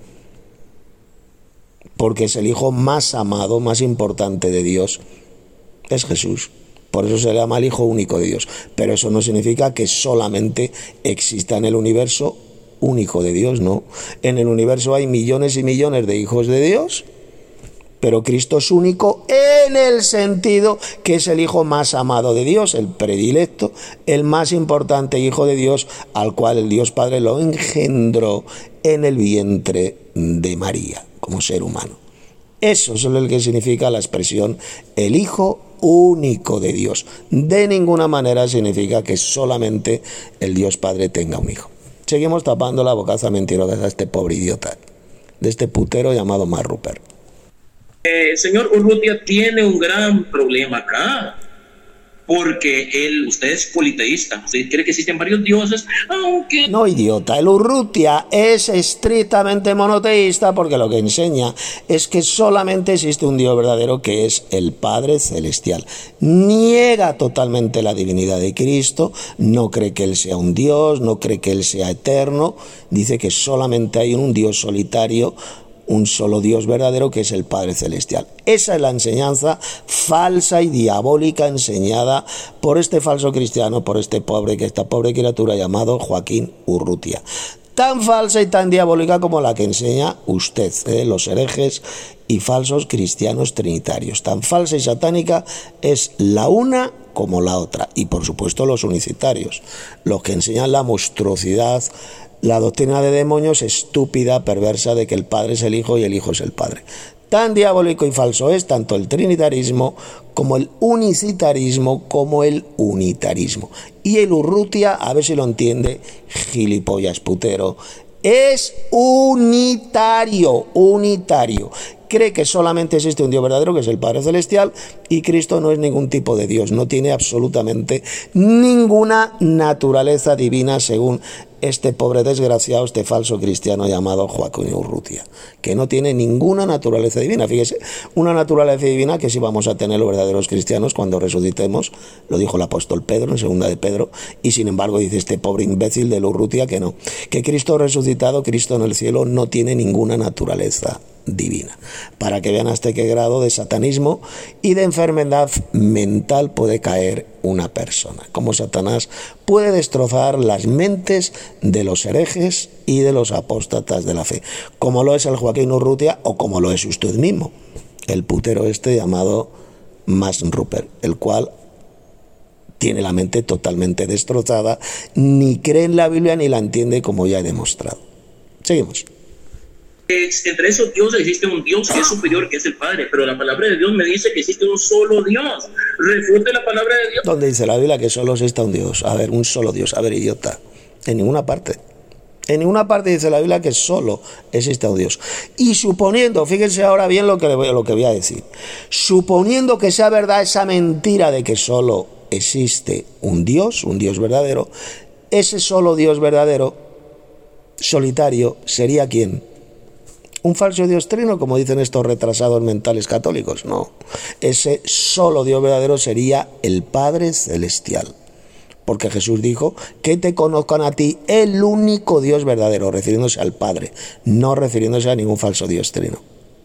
Porque es el Hijo más amado, más importante de Dios. Es Jesús. Por eso se le llama el Hijo único de Dios. Pero eso no significa que solamente exista en el universo un Hijo de Dios, no. En el universo hay millones y millones de hijos de Dios, pero Cristo es único en el sentido que es el Hijo más amado de Dios, el predilecto, el más importante Hijo de Dios, al cual el Dios Padre lo engendró en el vientre de María, como ser humano. Eso es lo que significa la expresión el Hijo único de Dios. De ninguna manera significa que solamente el Dios Padre tenga un hijo. Seguimos tapando la bocaza mentirosa de este pobre idiota, de este putero llamado Mark Ruppert. Señor Urrutia tiene un gran problema acá, porque usted es politeísta, usted cree que existen varios dioses, aunque... No, idiota, el Urrutia es estrictamente monoteísta, porque lo que enseña es que solamente existe un Dios verdadero, que es el Padre Celestial. Niega totalmente la divinidad de Cristo, no cree que Él sea un Dios, no cree que Él sea eterno, dice que solamente hay un Dios solitario, un solo Dios verdadero, que es el Padre Celestial. Esa es la enseñanza falsa y diabólica enseñada por este falso cristiano, por esta pobre criatura llamado Joaquín Urrutia. Tan falsa y tan diabólica como la que enseña usted, los herejes y falsos cristianos trinitarios. Tan falsa y satánica es la una como la otra. Y por supuesto los unicitarios, los que enseñan la monstruosidad, la doctrina de demonios estúpida, perversa, de que el Padre es el Hijo y el Hijo es el Padre. Tan diabólico y falso es tanto el trinitarismo como el unicitarismo como el unitarismo. Y el Urrutia, a ver si lo entiende, gilipollas putero, es unitario. Cree que solamente existe un Dios verdadero, que es el Padre Celestial, y Cristo no es ningún tipo de Dios, no tiene absolutamente ninguna naturaleza divina, según este pobre desgraciado, este falso cristiano llamado Joaquín Urrutia, que no tiene ninguna naturaleza divina. Fíjese, una naturaleza divina que sí vamos a tener los verdaderos cristianos cuando resucitemos, lo dijo el apóstol Pedro en segunda de Pedro, y sin embargo dice este pobre imbécil de Urrutia que no, que Cristo resucitado, Cristo en el cielo, no tiene ninguna naturaleza divina. Para que vean hasta qué grado de satanismo y de enfermedad mental puede caer una persona. Como Satanás puede destrozar las mentes de los herejes y de los apóstatas de la fe, como lo es el Joaquín Urrutia o como lo es usted mismo, el putero este llamado Mark Ruppert, el cual tiene la mente totalmente destrozada, ni cree en la Biblia ni la entiende, como ya he demostrado. Seguimos. Entre esos dioses existe un Dios que es superior, que es el Padre, pero la palabra de Dios me dice que existe un solo Dios. Refute la palabra de Dios. ¿Dónde dice la Biblia que solo existe un Dios? A ver, un solo Dios. A ver, idiota. En ninguna parte. En ninguna parte dice la Biblia que solo existe un Dios. Y suponiendo, fíjense ahora bien lo que voy a decir, suponiendo que sea verdad esa mentira de que solo existe un Dios verdadero, ese solo Dios verdadero, solitario, ¿sería quién? ¿Un falso Dios trino, como dicen estos retrasados mentales católicos? No. Ese solo Dios verdadero sería el Padre Celestial. Porque Jesús dijo que te conozcan a ti el único Dios verdadero, refiriéndose al Padre, no refiriéndose a ningún falso Dios trino.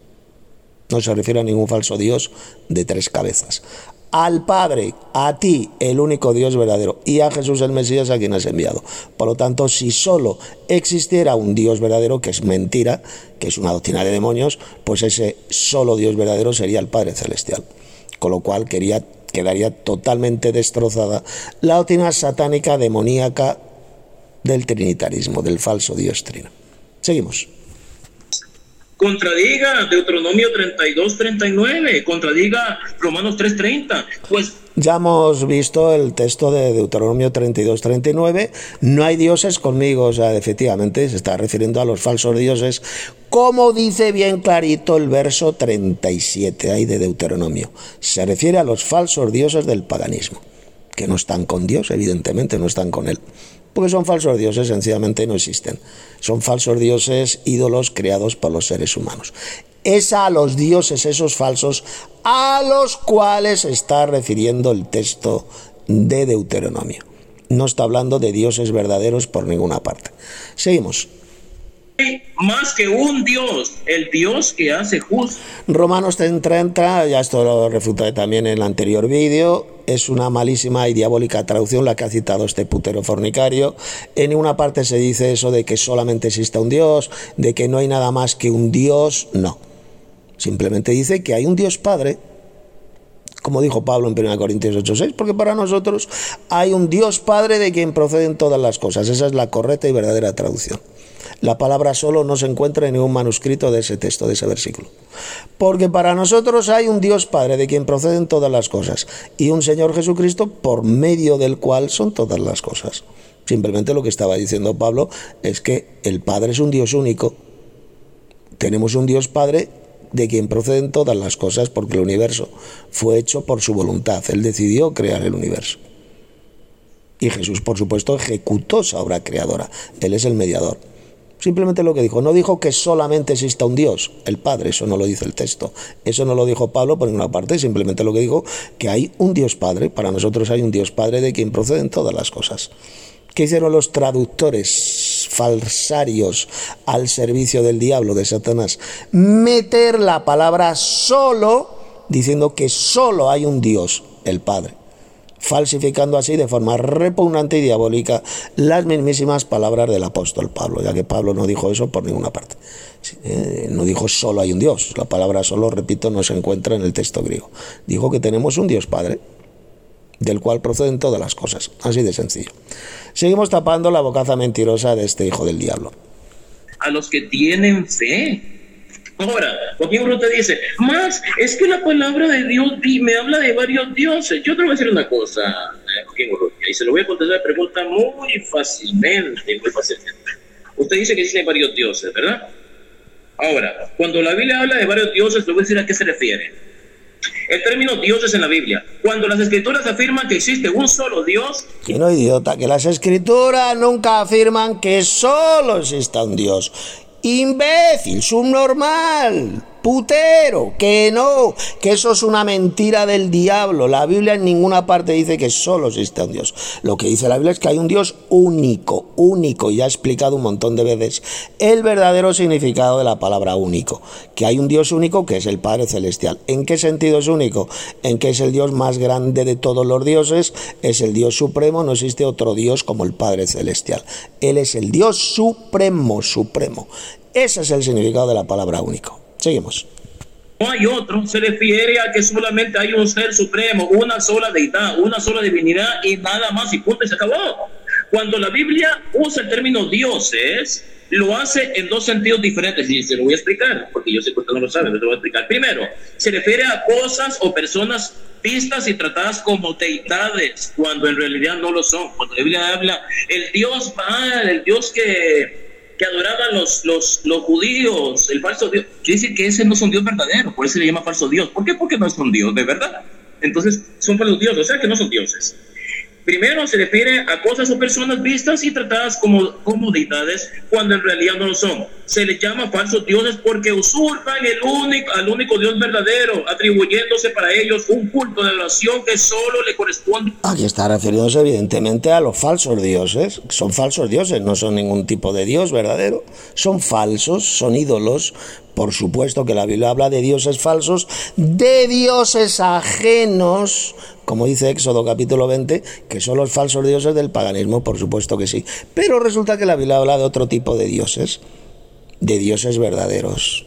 No se refiere a ningún falso Dios de tres cabezas. Al Padre, a ti, el único Dios verdadero, y a Jesús el Mesías, a quien has enviado. Por lo tanto, si solo existiera un Dios verdadero, que es mentira, que es una doctrina de demonios, pues ese solo Dios verdadero sería el Padre Celestial. Con lo cual quedaría totalmente destrozada la doctrina satánica demoníaca del trinitarismo, del falso Dios trino. Seguimos. Contradiga Deuteronomio 32:39, contradiga Romanos 3:30, pues ya hemos visto el texto de Deuteronomio 32:39, no hay dioses conmigo, o sea, efectivamente se está refiriendo a los falsos dioses, como dice bien clarito el verso 37 ahí de Deuteronomio, se refiere a los falsos dioses del paganismo, que no están con Dios, evidentemente no están con él. Porque son falsos dioses, sencillamente no existen. Son falsos dioses, ídolos creados por los seres humanos. Es a los dioses esos falsos a los cuales se está refiriendo el texto de Deuteronomio. No está hablando de dioses verdaderos por ninguna parte. Seguimos. Más que un Dios, el Dios que hace justo. Romanos 30, ya esto lo refuté también en el anterior vídeo, es una malísima y diabólica traducción la que ha citado este putero fornicario. En ninguna parte se dice eso de que solamente exista un Dios, de que no hay nada más que un Dios, no. Simplemente dice que hay un Dios Padre, como dijo Pablo en 1 Corintios 8:6, porque para nosotros hay un Dios Padre de quien proceden todas las cosas. Esa es la correcta y verdadera traducción. La palabra solo no se encuentra en ningún manuscrito de ese texto, de ese versículo. Porque para nosotros hay un Dios Padre de quien proceden todas las cosas y un Señor Jesucristo por medio del cual son todas las cosas. Simplemente lo que estaba diciendo Pablo es que el Padre es un Dios único. Tenemos un Dios Padre de quien proceden todas las cosas porque el universo fue hecho por su voluntad. Él decidió crear el universo. Y Jesús, por supuesto, ejecutó esa obra creadora. Él es el mediador. Simplemente lo que dijo, no dijo que solamente exista un Dios, el Padre, eso no lo dice el texto, eso no lo dijo Pablo por ninguna parte, simplemente lo que dijo que hay un Dios Padre, para nosotros hay un Dios Padre de quien proceden todas las cosas. ¿Qué hicieron los traductores falsarios al servicio del diablo, de Satanás? Meter la palabra solo, diciendo que solo hay un Dios, el Padre, falsificando así de forma repugnante y diabólica las mismísimas palabras del apóstol Pablo, ya que Pablo no dijo eso por ninguna parte. No dijo solo hay un Dios, la palabra solo, repito, no se encuentra en el texto griego. Dijo que tenemos un Dios Padre, del cual proceden todas las cosas, así de sencillo. Seguimos tapando la bocaza mentirosa de este hijo del diablo. A los que tienen fe. Ahora, Joaquín Urrutia dice, más, es que la palabra de Dios me habla de varios dioses. Yo te voy a decir una cosa, Joaquín Urrutia, y se lo voy a contestar la pregunta muy fácilmente. Usted dice que existen varios dioses, ¿verdad? Ahora, cuando la Biblia habla de varios dioses, le voy a decir a qué se refiere. El término dioses en la Biblia, cuando las escrituras afirman que existe un solo Dios. Que no, idiota, que las escrituras nunca afirman que solo exista un Dios. Imbécil, subnormal, putero, que no, que eso es una mentira del diablo. La Biblia en ninguna parte dice que solo existe un Dios. Lo que dice la Biblia es que hay un Dios único, y ya he explicado un montón de veces el verdadero significado de la palabra único, que hay un Dios único que es el Padre Celestial. ¿En qué sentido es único? En que es el Dios más grande de todos los dioses, es el Dios supremo, no existe otro Dios como el Padre Celestial. Él es el Dios supremo. Ese es el significado de la palabra único. Seguimos. No hay otro, se refiere a que solamente hay un ser supremo, una sola deidad, una sola divinidad y nada más y punto y se acabó. Cuando la Biblia usa el término dioses, lo hace en dos sentidos diferentes y se lo voy a explicar, porque yo sé que usted no lo sabe, pero te lo voy a explicar. Primero, se refiere a cosas o personas vistas y tratadas como deidades, cuando en realidad no lo son. Cuando la Biblia habla, el Dios Baal, el Dios que adoraban los judíos, el falso Dios, quiere decir que ese no es un Dios verdadero, por eso se le llama falso Dios. ¿Por qué? Porque no es un Dios de verdad. Entonces son falsos dioses, o sea que no son dioses. Primero se refiere a cosas o personas vistas y tratadas como deidades, cuando en realidad no lo son. Se les llama falsos dioses porque usurpan al único Dios verdadero, atribuyéndose para ellos un culto de adoración que solo le corresponde. Aquí está refiriéndose evidentemente a los falsos dioses. Son falsos dioses, no son ningún tipo de Dios verdadero. Son falsos, son ídolos. Por supuesto que la Biblia habla de dioses falsos, de dioses ajenos, como dice Éxodo capítulo 20, que son los falsos dioses del paganismo, por supuesto que sí. Pero resulta que la Biblia habla de otro tipo de dioses verdaderos.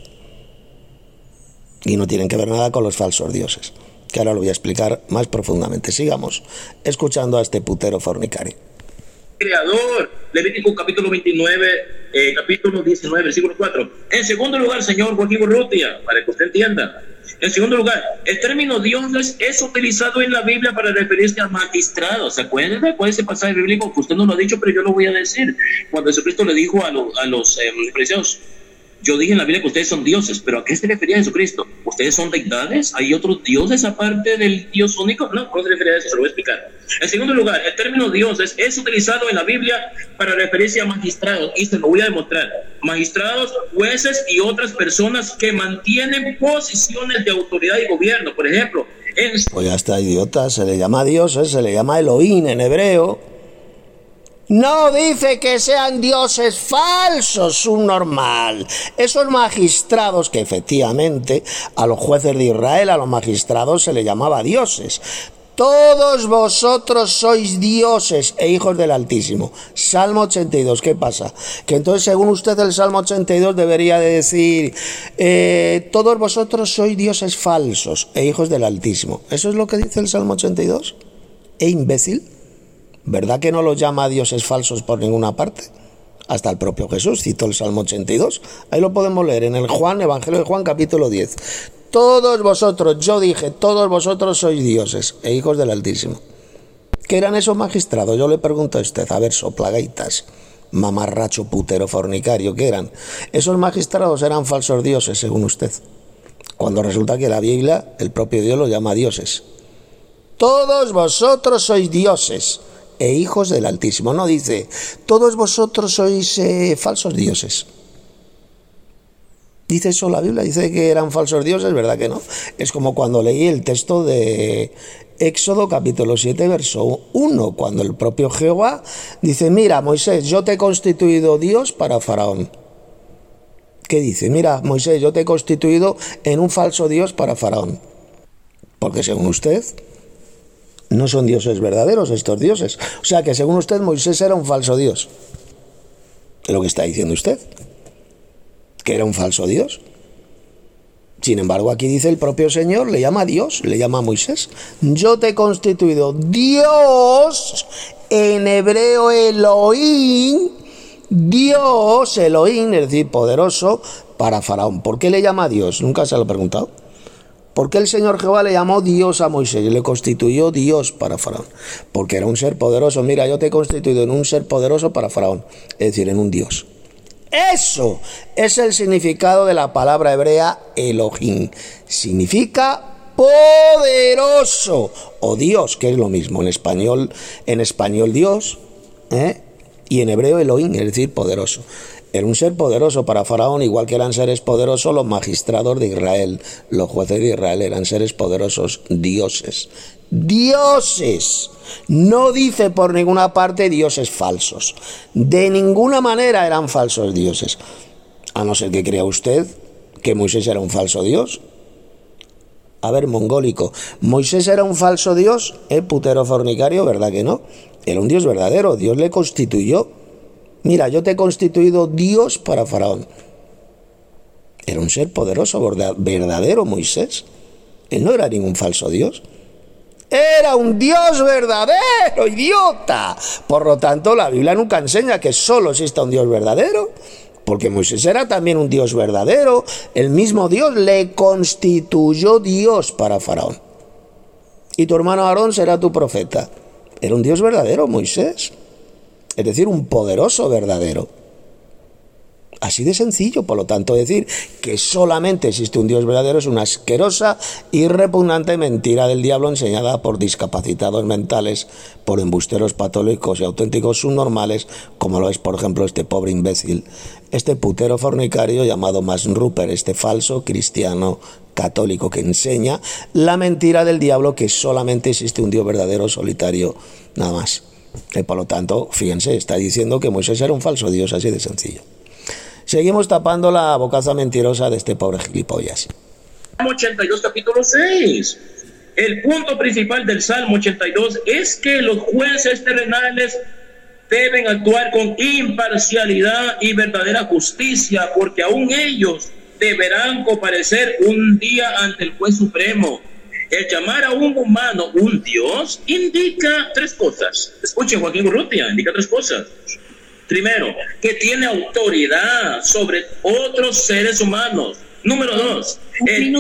Y no tienen que ver nada con los falsos dioses, que ahora lo voy a explicar más profundamente. Sigamos escuchando a este putero fornicario. Creador, Levítico capítulo 29, capítulo 19, versículo 4. En segundo lugar, señor Joaquín Urrutia, para que usted entienda. En segundo lugar, el término dioses es utilizado en la Biblia para referirse a magistrados. ¿Se acuerdan? ¿Cuál es ese pasaje bíblico que usted no lo ha dicho, pero yo lo voy a decir? Cuando Jesucristo le dijo a los fariseos, yo dije en la Biblia que ustedes son dioses, pero ¿a qué se refería Jesucristo? ¿Ustedes son deidades? ¿Hay otros dioses aparte del Dios único? No se refería a eso, se lo voy a explicar. En segundo lugar, el término dioses es utilizado en la Biblia para referirse a magistrados, y se lo voy a demostrar. Magistrados, jueces y otras personas que mantienen posiciones de autoridad y gobierno. Por ejemplo, pues ya está, idiota, se le llama dioses, se le llama Elohim en hebreo. No dice que sean dioses falsos, subnormal. Esos magistrados que efectivamente a los jueces de Israel, a los magistrados se les llamaba dioses. Todos vosotros sois dioses e hijos del Altísimo. Salmo 82, ¿qué pasa? Que entonces según usted el Salmo 82 debería de decir todos vosotros sois dioses falsos e hijos del Altísimo. ¿Eso es lo que dice el Salmo 82? Imbécil. ¿Verdad que no los llama dioses falsos por ninguna parte? Hasta el propio Jesús citó el Salmo 82. Ahí lo podemos leer en el Evangelio de Juan, capítulo 10. Todos vosotros, yo dije, todos vosotros sois dioses e hijos del Altísimo. ¿Qué eran esos magistrados? Yo le pregunto a usted, a ver, soplagaitas, mamarracho, putero, fornicario, ¿qué eran? Esos magistrados eran falsos dioses, según usted. Cuando resulta que la Biblia, el propio Dios los llama dioses. Todos vosotros sois dioses e hijos del Altísimo. No dice, todos vosotros sois falsos dioses. Dice eso la Biblia, dice que eran falsos dioses, ¿verdad que no? Es como cuando leí el texto de Éxodo capítulo 7, verso 1, cuando el propio Jehová dice, mira, Moisés, yo te he constituido Dios para Faraón. ¿Qué dice? Mira, Moisés, yo te he constituido en un falso Dios para Faraón. Porque según usted, no son dioses verdaderos estos dioses. O sea que según usted Moisés era un falso Dios. Es lo que está diciendo usted. Que era un falso Dios. Sin embargo, aquí dice el propio Señor, le llama Dios, le llama a Moisés. Yo te he constituido Dios, en hebreo Elohim, Dios, Elohim, es decir, poderoso, para Faraón. ¿Por qué le llama Dios? Nunca se lo he preguntado. ¿Por qué el Señor Jehová le llamó Dios a Moisés y le constituyó Dios para Faraón? Porque era un ser poderoso. Mira, yo te he constituido en un ser poderoso para Faraón, es decir, en un Dios. Eso es el significado de la palabra hebrea Elohim. Significa poderoso o Dios, que es lo mismo. En español Dios, y en hebreo Elohim, es decir, poderoso. Era un ser poderoso para Faraón, igual que eran seres poderosos los magistrados de Israel, los jueces de Israel eran seres poderosos, dioses. Dioses. No dice por ninguna parte dioses falsos. De ninguna manera eran falsos dioses. A no ser que crea usted que Moisés era un falso dios. A ver, mongólico, ¿Moisés era un falso dios? Putero fornicario, ¿verdad que no? Era un dios verdadero, Dios le constituyó. Mira, yo te he constituido Dios para Faraón. Era un ser poderoso, verdadero Moisés. Él no era ningún falso Dios. Era un Dios verdadero, idiota. Por lo tanto, la Biblia nunca enseña que solo exista un Dios verdadero. Porque Moisés era también un Dios verdadero. El mismo Dios le constituyó Dios para Faraón. Y tu hermano Aarón será tu profeta. Era un Dios verdadero, Moisés. Es decir, un poderoso verdadero. Así de sencillo. Por lo tanto, decir que solamente existe un Dios verdadero es una asquerosa y repugnante mentira del diablo enseñada por discapacitados mentales, por embusteros patológicos y auténticos subnormales, como lo es, por ejemplo, este pobre imbécil, este putero fornicario llamado Max Rupert, este falso cristiano católico que enseña la mentira del diablo que solamente existe un Dios verdadero, solitario, nada más. Y por lo tanto, fíjense, está diciendo que Moisés era un falso Dios, así de sencillo. Seguimos tapando la bocaza mentirosa de este pobre gilipollas. Salmo 82, capítulo 6. El punto principal del Salmo 82 es que los jueces terrenales deben actuar con imparcialidad y verdadera justicia, porque aún ellos deberán comparecer un día ante el juez supremo. El llamar a un humano un Dios indica tres cosas. Escuchen, Joaquín Urrutia, indica tres cosas. Primero, que tiene autoridad sobre otros seres humanos. Número dos, el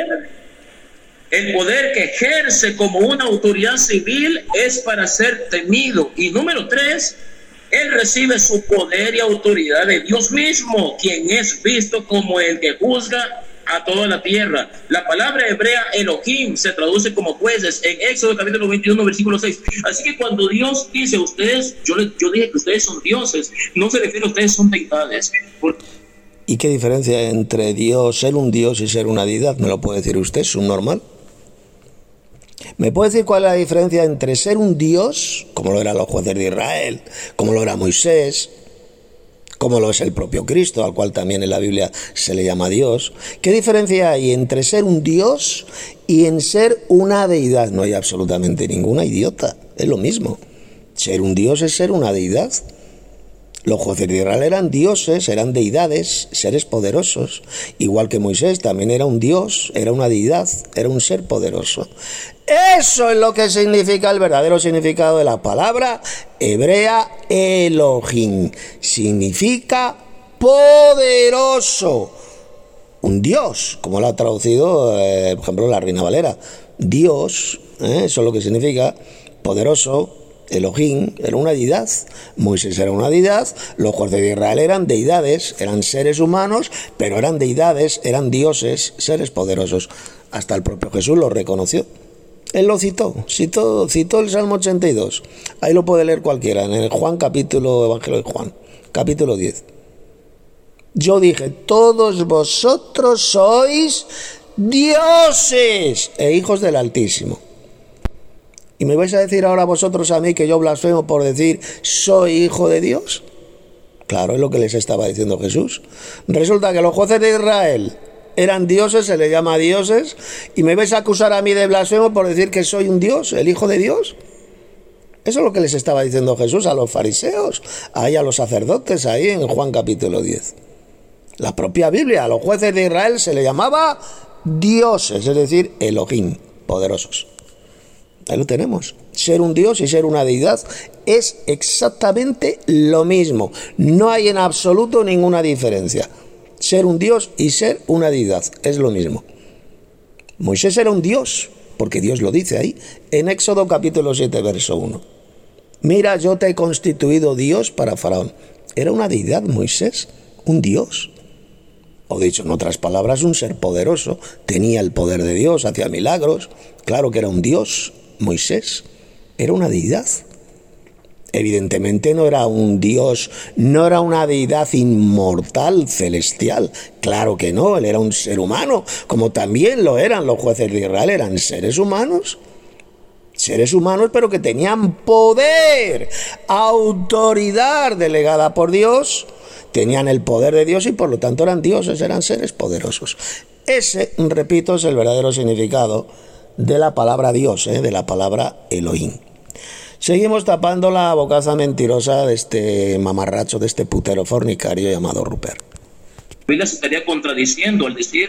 poder que ejerce como una autoridad civil es para ser temido. Y número tres, él recibe su poder y autoridad de Dios mismo, quien es visto como el que juzga a toda la tierra. La palabra hebrea Elohim se traduce como jueces en Éxodo capítulo 21 versículo 6. Así que cuando Dios dice ustedes, yo dije que ustedes son dioses, no se refiere a ustedes son deidades. ¿Y qué diferencia hay entre Dios, ser un Dios y ser una deidad? ¿Me lo puede decir usted? ¿Es un normal? ¿Me puede decir cuál es la diferencia entre ser un Dios, como lo eran los jueces de Israel, como lo era Moisés, como lo es el propio Cristo, al cual también en la Biblia se le llama Dios? ¿Qué diferencia hay entre ser un Dios y en ser una deidad? No hay absolutamente ninguna, idiota, es lo mismo. Ser un Dios es ser una deidad. Los jueces de Israel eran dioses, eran deidades, seres poderosos. Igual que Moisés también era un dios, era una deidad, era un ser poderoso. Eso es lo que significa el verdadero significado de la palabra hebrea Elohim. Significa poderoso. Un dios, como lo ha traducido, por ejemplo, la Reina Valera. Dios, eso es lo que significa poderoso. Elohim era una deidad, Moisés era una deidad, los jueces de Israel eran deidades, eran seres humanos, pero eran deidades, eran dioses, seres poderosos. Hasta el propio Jesús lo reconoció. Él lo citó el Salmo 82. Ahí lo puede leer cualquiera, en el Evangelio de Juan, capítulo 10. Yo dije, todos vosotros sois dioses e hijos del Altísimo. ¿Y me vais a decir ahora vosotros a mí que yo blasfemo por decir soy hijo de Dios? Claro, es lo que les estaba diciendo Jesús. Resulta que los jueces de Israel eran dioses, se les llama dioses, y me vais a acusar a mí de blasfemo por decir que soy un Dios, el hijo de Dios. Eso es lo que les estaba diciendo Jesús a los fariseos, ahí a los sacerdotes, ahí en Juan capítulo 10. La propia Biblia, a los jueces de Israel se les llamaba dioses, es decir, Elohim, poderosos. Ahí lo tenemos. Ser un Dios y ser una deidad es exactamente lo mismo. No hay en absoluto ninguna diferencia. Ser un Dios y ser una deidad es lo mismo. Moisés era un Dios, porque Dios lo dice ahí, en Éxodo capítulo 7, verso 1. Mira, yo te he constituido Dios para Faraón. Era una deidad Moisés, un Dios. O dicho en otras palabras, un ser poderoso. Tenía el poder de Dios, hacía milagros. Claro que era un Dios. Moisés era una deidad. Evidentemente no era un Dios, no era una deidad inmortal, celestial. Claro que no, él era un ser humano, como también lo eran los jueces de Israel, eran seres humanos. Seres humanos, pero que tenían poder, autoridad delegada por Dios, tenían el poder de Dios y por lo tanto eran dioses, eran seres poderosos. Ese, repito, es el verdadero significado de la palabra Dios, de la palabra Elohim. Seguimos tapando la bocaza mentirosa de este mamarracho, de este putero fornicario llamado Rupert. La Biblia se estaría contradiciendo al decir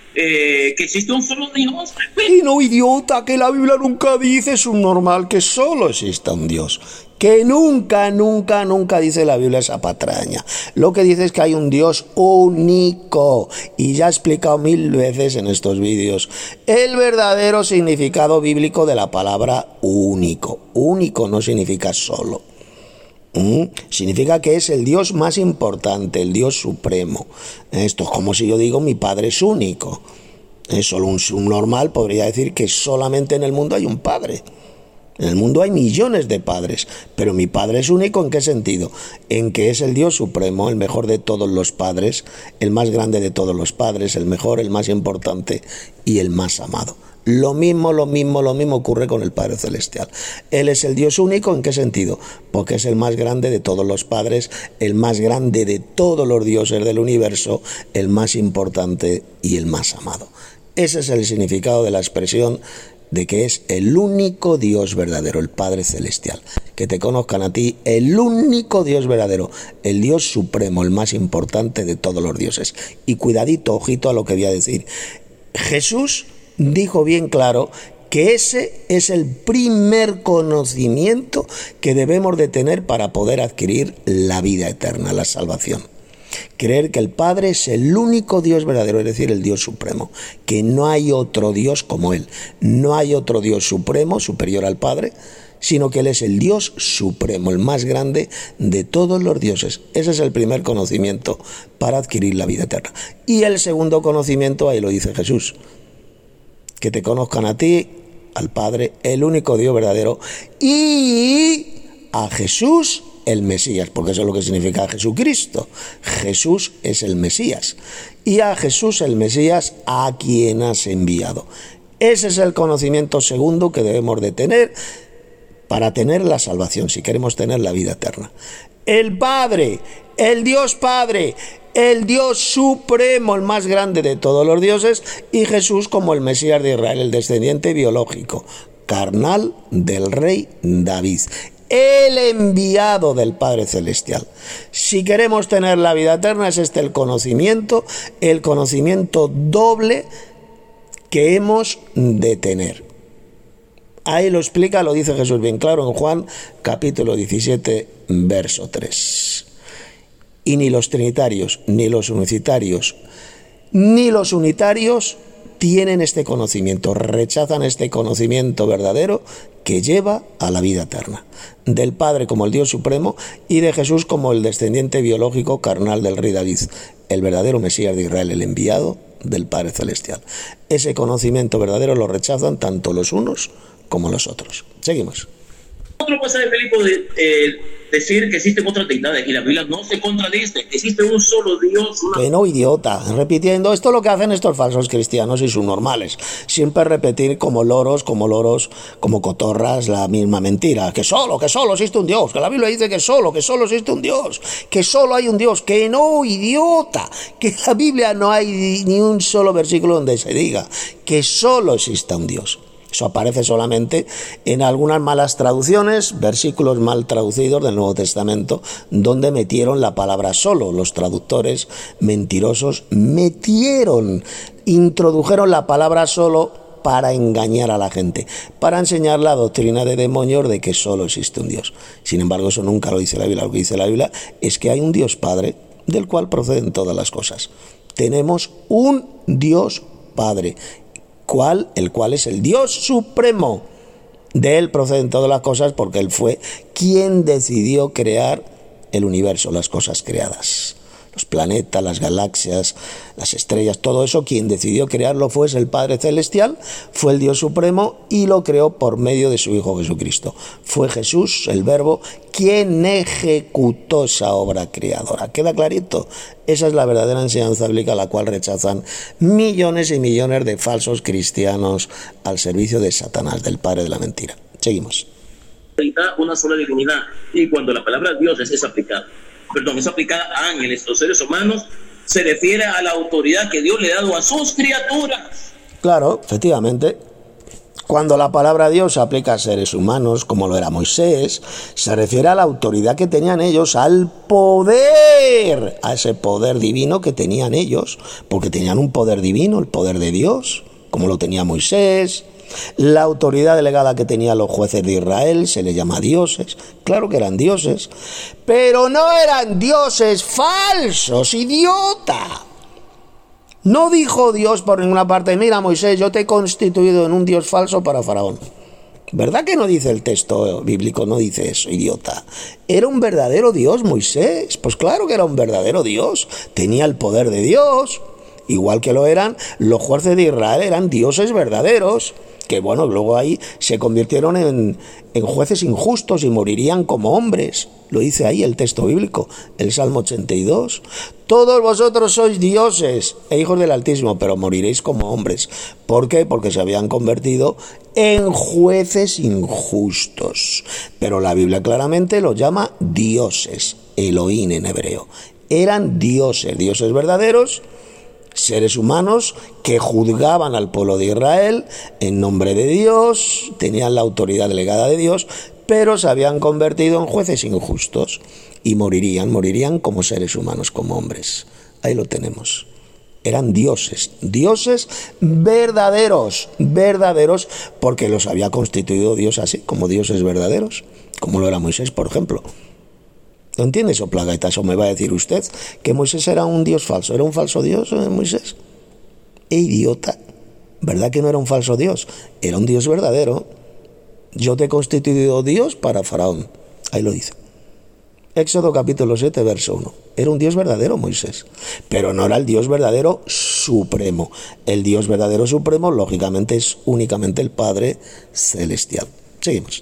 que existe un solo Dios. Y no, idiota, que la Biblia nunca dice, es un normal que solo exista un Dios. Que nunca, nunca, nunca dice la Biblia esa patraña. Lo que dice es que hay un Dios único. Y ya he explicado 1000 veces en estos vídeos el verdadero significado bíblico de la palabra único. Único no significa solo. Significa que es el Dios más importante, el Dios supremo. Esto es como si yo digo mi Padre es único. Solo un subnormal podría decir que solamente en el mundo hay un Padre. En el mundo hay millones de padres, pero mi Padre es único. ¿En qué sentido? En que es el Dios supremo, el mejor de todos los padres, el más grande de todos los padres, el mejor, el más importante y el más amado. Lo mismo ocurre con el Padre Celestial. Él es el Dios único. ¿En qué sentido? Porque es el más grande de todos los padres, el más grande de todos los dioses del universo, el más importante y el más amado. Ese es el significado de la expresión de que es el único Dios verdadero, el Padre Celestial. Que te conozcan a ti, el único Dios verdadero, el Dios supremo, el más importante de todos los dioses. Y cuidadito, ojito a lo que voy a decir. Jesús dijo bien claro que ese es el primer conocimiento que debemos de tener para poder adquirir la vida eterna, la salvación. Creer que el Padre es el único Dios verdadero, es decir, el Dios supremo, que no hay otro Dios como Él, no hay otro Dios supremo superior al Padre, sino que Él es el Dios supremo, el más grande de todos los dioses. Ese es el primer conocimiento para adquirir la vida eterna. Y el segundo conocimiento, ahí lo dice Jesús, que te conozcan a ti, al Padre, el único Dios verdadero, y a Jesús el Mesías, porque eso es lo que significa Jesucristo. Jesús es el Mesías. Y a Jesús el Mesías, a quien has enviado. Ese es el conocimiento segundo que debemos de tener para tener la salvación, si queremos tener la vida eterna. El Padre, el Dios Padre, el Dios supremo, el más grande de todos los dioses, y Jesús como el Mesías de Israel, el descendiente biológico, carnal del rey David, el enviado del Padre Celestial. Si queremos tener la vida eterna, es este el conocimiento doble que hemos de tener. Ahí lo explica, lo dice Jesús bien claro en Juan capítulo 17, verso 3. Y ni los trinitarios, ni los unitarios, tienen este conocimiento, rechazan este conocimiento verdadero que lleva a la vida eterna, del Padre como el Dios supremo y de Jesús como el descendiente biológico carnal del rey David, el verdadero Mesías de Israel, el enviado del Padre Celestial. Ese conocimiento verdadero lo rechazan tanto los unos como los otros. Seguimos. Otro pasaje, Felipe, decir que existen otras deidades y la Biblia no se contradice. Existe un solo Dios. Que no, idiota. Repitiendo, esto es lo que hacen estos falsos cristianos y subnormales. Siempre repetir como loros, como cotorras, la misma mentira. Que solo existe un Dios. Que la Biblia dice que solo existe un Dios. Que solo hay un Dios. Que no, idiota. Que en la Biblia no hay ni un solo versículo donde se diga que solo exista un Dios. Eso aparece solamente en algunas malas traducciones, versículos mal traducidos del Nuevo Testamento, donde metieron la palabra solo. Los traductores mentirosos introdujeron la palabra solo para engañar a la gente, para enseñar la doctrina de demonios de que solo existe un Dios. Sin embargo, eso nunca lo dice la Biblia. Lo que dice la Biblia es que hay un Dios Padre del cual proceden todas las cosas. Tenemos un Dios Padre, el cual es el Dios supremo. De Él proceden todas las cosas porque Él fue quien decidió crear el universo, las cosas creadas. Los planetas, las galaxias, las estrellas, todo eso, quien decidió crearlo fue el Padre Celestial, fue el Dios Supremo y lo creó por medio de su Hijo Jesucristo. Fue Jesús, el Verbo, quien ejecutó esa obra creadora. ¿Queda clarito? Esa es la verdadera enseñanza bíblica, la cual rechazan millones y millones de falsos cristianos al servicio de Satanás, del padre de la mentira. Seguimos. Una sola divinidad, y cuando la palabra Dios es aplicada a ángeles o seres humanos, se refiere a la autoridad que Dios le ha dado a sus criaturas. Claro, efectivamente. Cuando la palabra Dios se aplica a seres humanos, como lo era Moisés, se refiere a la autoridad que tenían ellos, al poder, a ese poder divino que tenían ellos, porque tenían un poder divino, el poder de Dios, como lo tenía Moisés. La autoridad delegada que tenían los jueces de Israel se les llama dioses. Claro que eran dioses, pero no eran dioses falsos, idiota. No dijo Dios por ninguna parte: mira, Moisés, yo te he constituido en un dios falso para Faraón. ¿Verdad que no dice el texto bíblico? No dice eso, idiota. Era un verdadero Dios Moisés. Pues claro que era un verdadero Dios. Tenía el poder de Dios. Igual que lo eran los jueces de Israel, eran dioses verdaderos. Que bueno, luego ahí se convirtieron en jueces injustos y morirían como hombres. Lo dice ahí el texto bíblico, el Salmo 82. Todos vosotros sois dioses e hijos del Altísimo, pero moriréis como hombres. ¿Por qué? Porque se habían convertido en jueces injustos. Pero la Biblia claramente los llama dioses, Elohim en hebreo. Eran dioses, dioses verdaderos, seres humanos que juzgaban al pueblo de Israel en nombre de Dios, tenían la autoridad delegada de Dios, pero se habían convertido en jueces injustos y morirían como seres humanos, como hombres. Ahí lo tenemos. Eran dioses verdaderos, porque los había constituido Dios así, como dioses verdaderos, como lo era Moisés, por ejemplo. ¿No entiende eso, Plagaita? Eso me va a decir usted, que Moisés era un dios falso. ¿Era un falso dios, Moisés? Idiota. ¿Verdad que no era un falso dios? Era un dios verdadero. Yo te he constituido Dios para Faraón. Ahí lo dice. Éxodo capítulo 7, verso 1. Era un dios verdadero, Moisés. Pero no era el dios verdadero supremo. El dios verdadero supremo, lógicamente, es únicamente el Padre Celestial. Seguimos.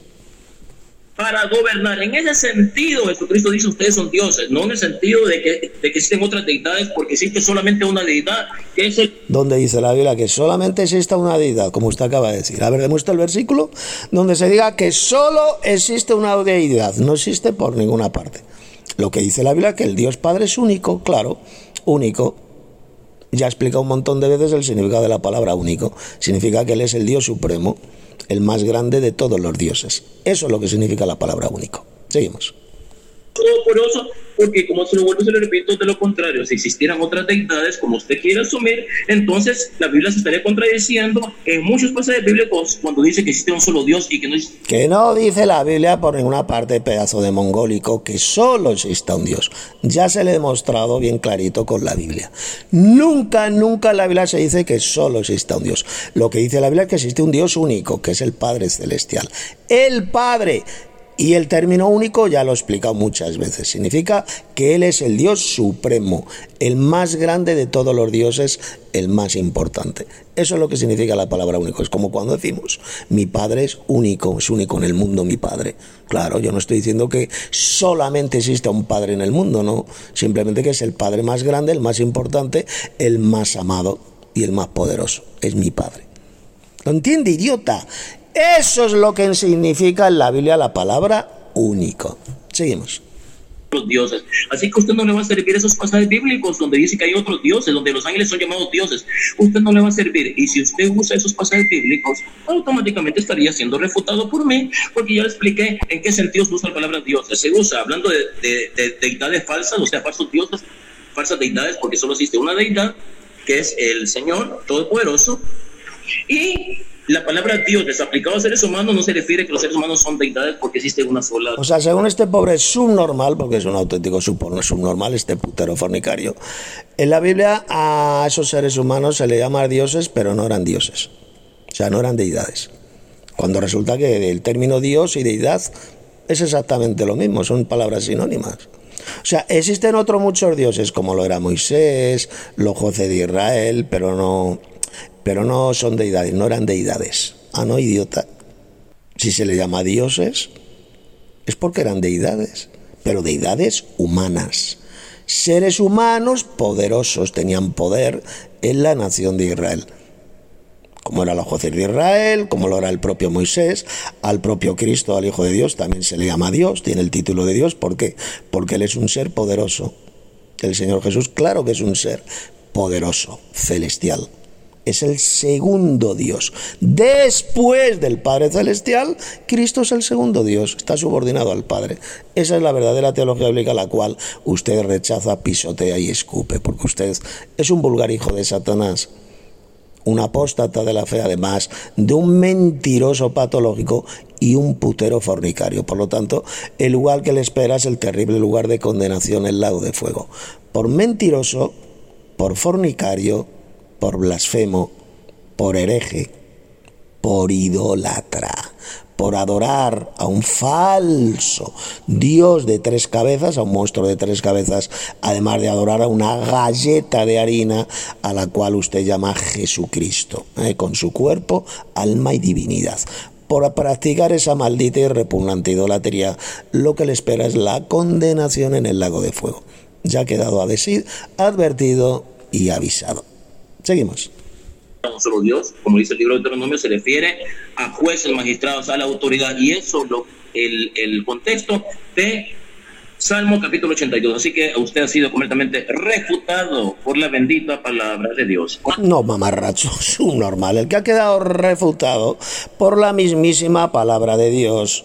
Para gobernar. En ese sentido, Jesucristo dice: ustedes son dioses, no en el sentido de que existen otras deidades, porque existe solamente una deidad, que es el... ¿Dónde dice la Biblia que solamente exista una deidad, como usted acaba de decir? A ver, demuestra el versículo donde se diga que solo existe una deidad. No existe por ninguna parte. Lo que dice la Biblia es que el Dios Padre es único, claro, único. Ya he explicado un montón de veces el significado de la palabra único. Significa que Él es el Dios supremo, el más grande de todos los dioses. Eso es lo que significa la palabra único. Seguimos. Todopoderoso, porque como se lo vuelvo, se lo repito, de lo contrario, si existieran otras deidades, como usted quiere asumir, entonces la Biblia se estaría contradiciendo en muchos pasajes bíblicos cuando dice que existe un solo Dios y que no existe... Que no dice la Biblia por ninguna parte, pedazo de mongólico, que solo exista un Dios. Ya se le ha demostrado bien clarito con la Biblia. Nunca en la Biblia se dice que solo exista un Dios. Lo que dice la Biblia es que existe un Dios único, que es el Padre Celestial. El Padre. Y el término único ya lo he explicado muchas veces. Significa que Él es el Dios supremo, el más grande de todos los dioses, el más importante. Eso es lo que significa la palabra único. Es como cuando decimos: mi Padre es único en el mundo, mi Padre. Claro, yo no estoy diciendo que solamente exista un Padre en el mundo, no. Simplemente que es el Padre más grande, el más importante, el más amado y el más poderoso. Es mi Padre. ¿Lo entiende, idiota? Eso es lo que significa en la Biblia la palabra único. Seguimos. Los dioses. Así que usted no le va a servir esos pasajes bíblicos donde dice que hay otros dioses, donde los ángeles son llamados dioses. Usted no le va a servir. Y si usted usa esos pasajes bíblicos, automáticamente estaría siendo refutado por mí, porque ya le expliqué en qué sentido se usa la palabra dioses. Se usa hablando de deidades falsas, o sea, falsos dioses, falsas deidades, porque solo existe una deidad, que es el Señor Todopoderoso. Y la palabra Dios desaplicado a seres humanos no se refiere que los seres humanos son deidades, porque existe una sola. O sea, según este pobre subnormal, porque es un auténtico subnormal, este putero fornicario, en la Biblia a esos seres humanos se le llama dioses, pero no eran dioses. O sea, no eran deidades. Cuando resulta que el término Dios y deidad es exactamente lo mismo, son palabras sinónimas. O sea, existen otros muchos dioses, como lo era Moisés, los jueces de Israel, pero no son deidades, no eran deidades. Ah, no, idiota. Si se le llama dioses, es porque eran deidades, pero deidades humanas. Seres humanos poderosos, tenían poder en la nación de Israel. Como eran los jueces de Israel, como lo era el propio Moisés, al propio Cristo, al Hijo de Dios, también se le llama Dios, tiene el título de Dios. ¿Por qué? Porque Él es un ser poderoso. El Señor Jesús, claro que es un ser poderoso, celestial. es el segundo Dios. Después del Padre Celestial, Cristo es el segundo Dios, está subordinado al Padre. Esa es la verdadera teología bíblica, la cual usted rechaza, pisotea y escupe, porque usted es un vulgar hijo de Satanás, un apóstata de la fe, además de un mentiroso patológico y un putero fornicario. Por lo tanto, el lugar que le espera es el terrible lugar de condenación, el lago de fuego. Por mentiroso, por fornicario, por blasfemo, por hereje, por idólatra, por adorar a un falso Dios de 3 cabezas, a un monstruo de 3 cabezas, además de adorar a una galleta de harina a la cual usted llama Jesucristo, con su cuerpo, alma y divinidad. Por practicar esa maldita y repugnante idolatría, lo que le espera es la condenación en el lago de fuego. Ya ha quedado advertido y avisado. Seguimos. Un solo Dios, como dice el libro de Deuteronomio, se refiere a jueces, magistrados, a la autoridad, y eso es el contexto de Salmo capítulo 82. Así que usted ha sido completamente refutado por la bendita palabra de Dios. No, mamarracho, subnormal. El que ha quedado refutado por la mismísima palabra de Dios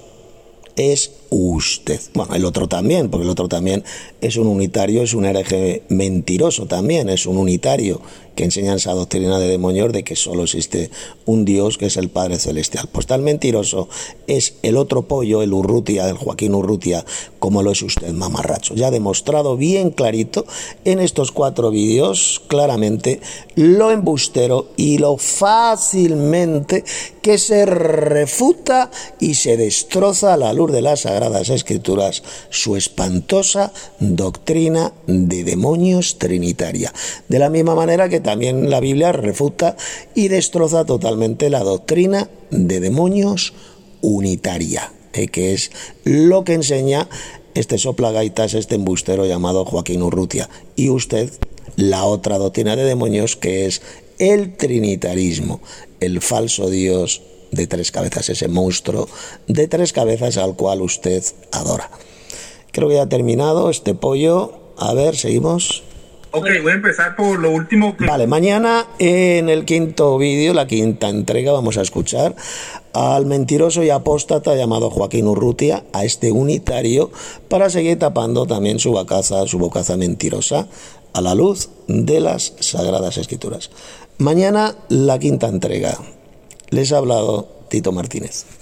es usted. Bueno, el otro también, porque el otro también es un unitario, es un hereje mentiroso también, es un unitario que enseña esa doctrina de demonios de que solo existe un Dios, que es el Padre Celestial. Pues tal mentiroso es el otro pollo, el Urrutia, el Joaquín Urrutia, como lo es usted, mamarracho. Ya ha demostrado bien clarito en estos 4 vídeos, claramente, lo embustero y lo fácilmente que se refuta y se destroza a la luz de las Sagradas Escrituras su espantosa doctrina de demonios trinitaria. De la misma manera que también la Biblia refuta y destroza totalmente la doctrina de demonios unitaria, que es lo que enseña este soplagaitas, este embustero llamado Joaquín Urrutia. Y usted, la otra doctrina de demonios, que es el trinitarismo, el falso Dios de 3 cabezas, ese monstruo de 3 cabezas al cual usted adora. Creo que ya ha terminado este pollo. A ver, seguimos. Ok, voy a empezar por lo último. Vale, mañana en el 5.º vídeo, la 5ª entrega, vamos a escuchar al mentiroso y apóstata llamado Joaquín Urrutia, a este unitario, para seguir tapando también su bocaza mentirosa a la luz de las Sagradas Escrituras. Mañana la 5ª entrega. Les ha hablado Tito Martínez.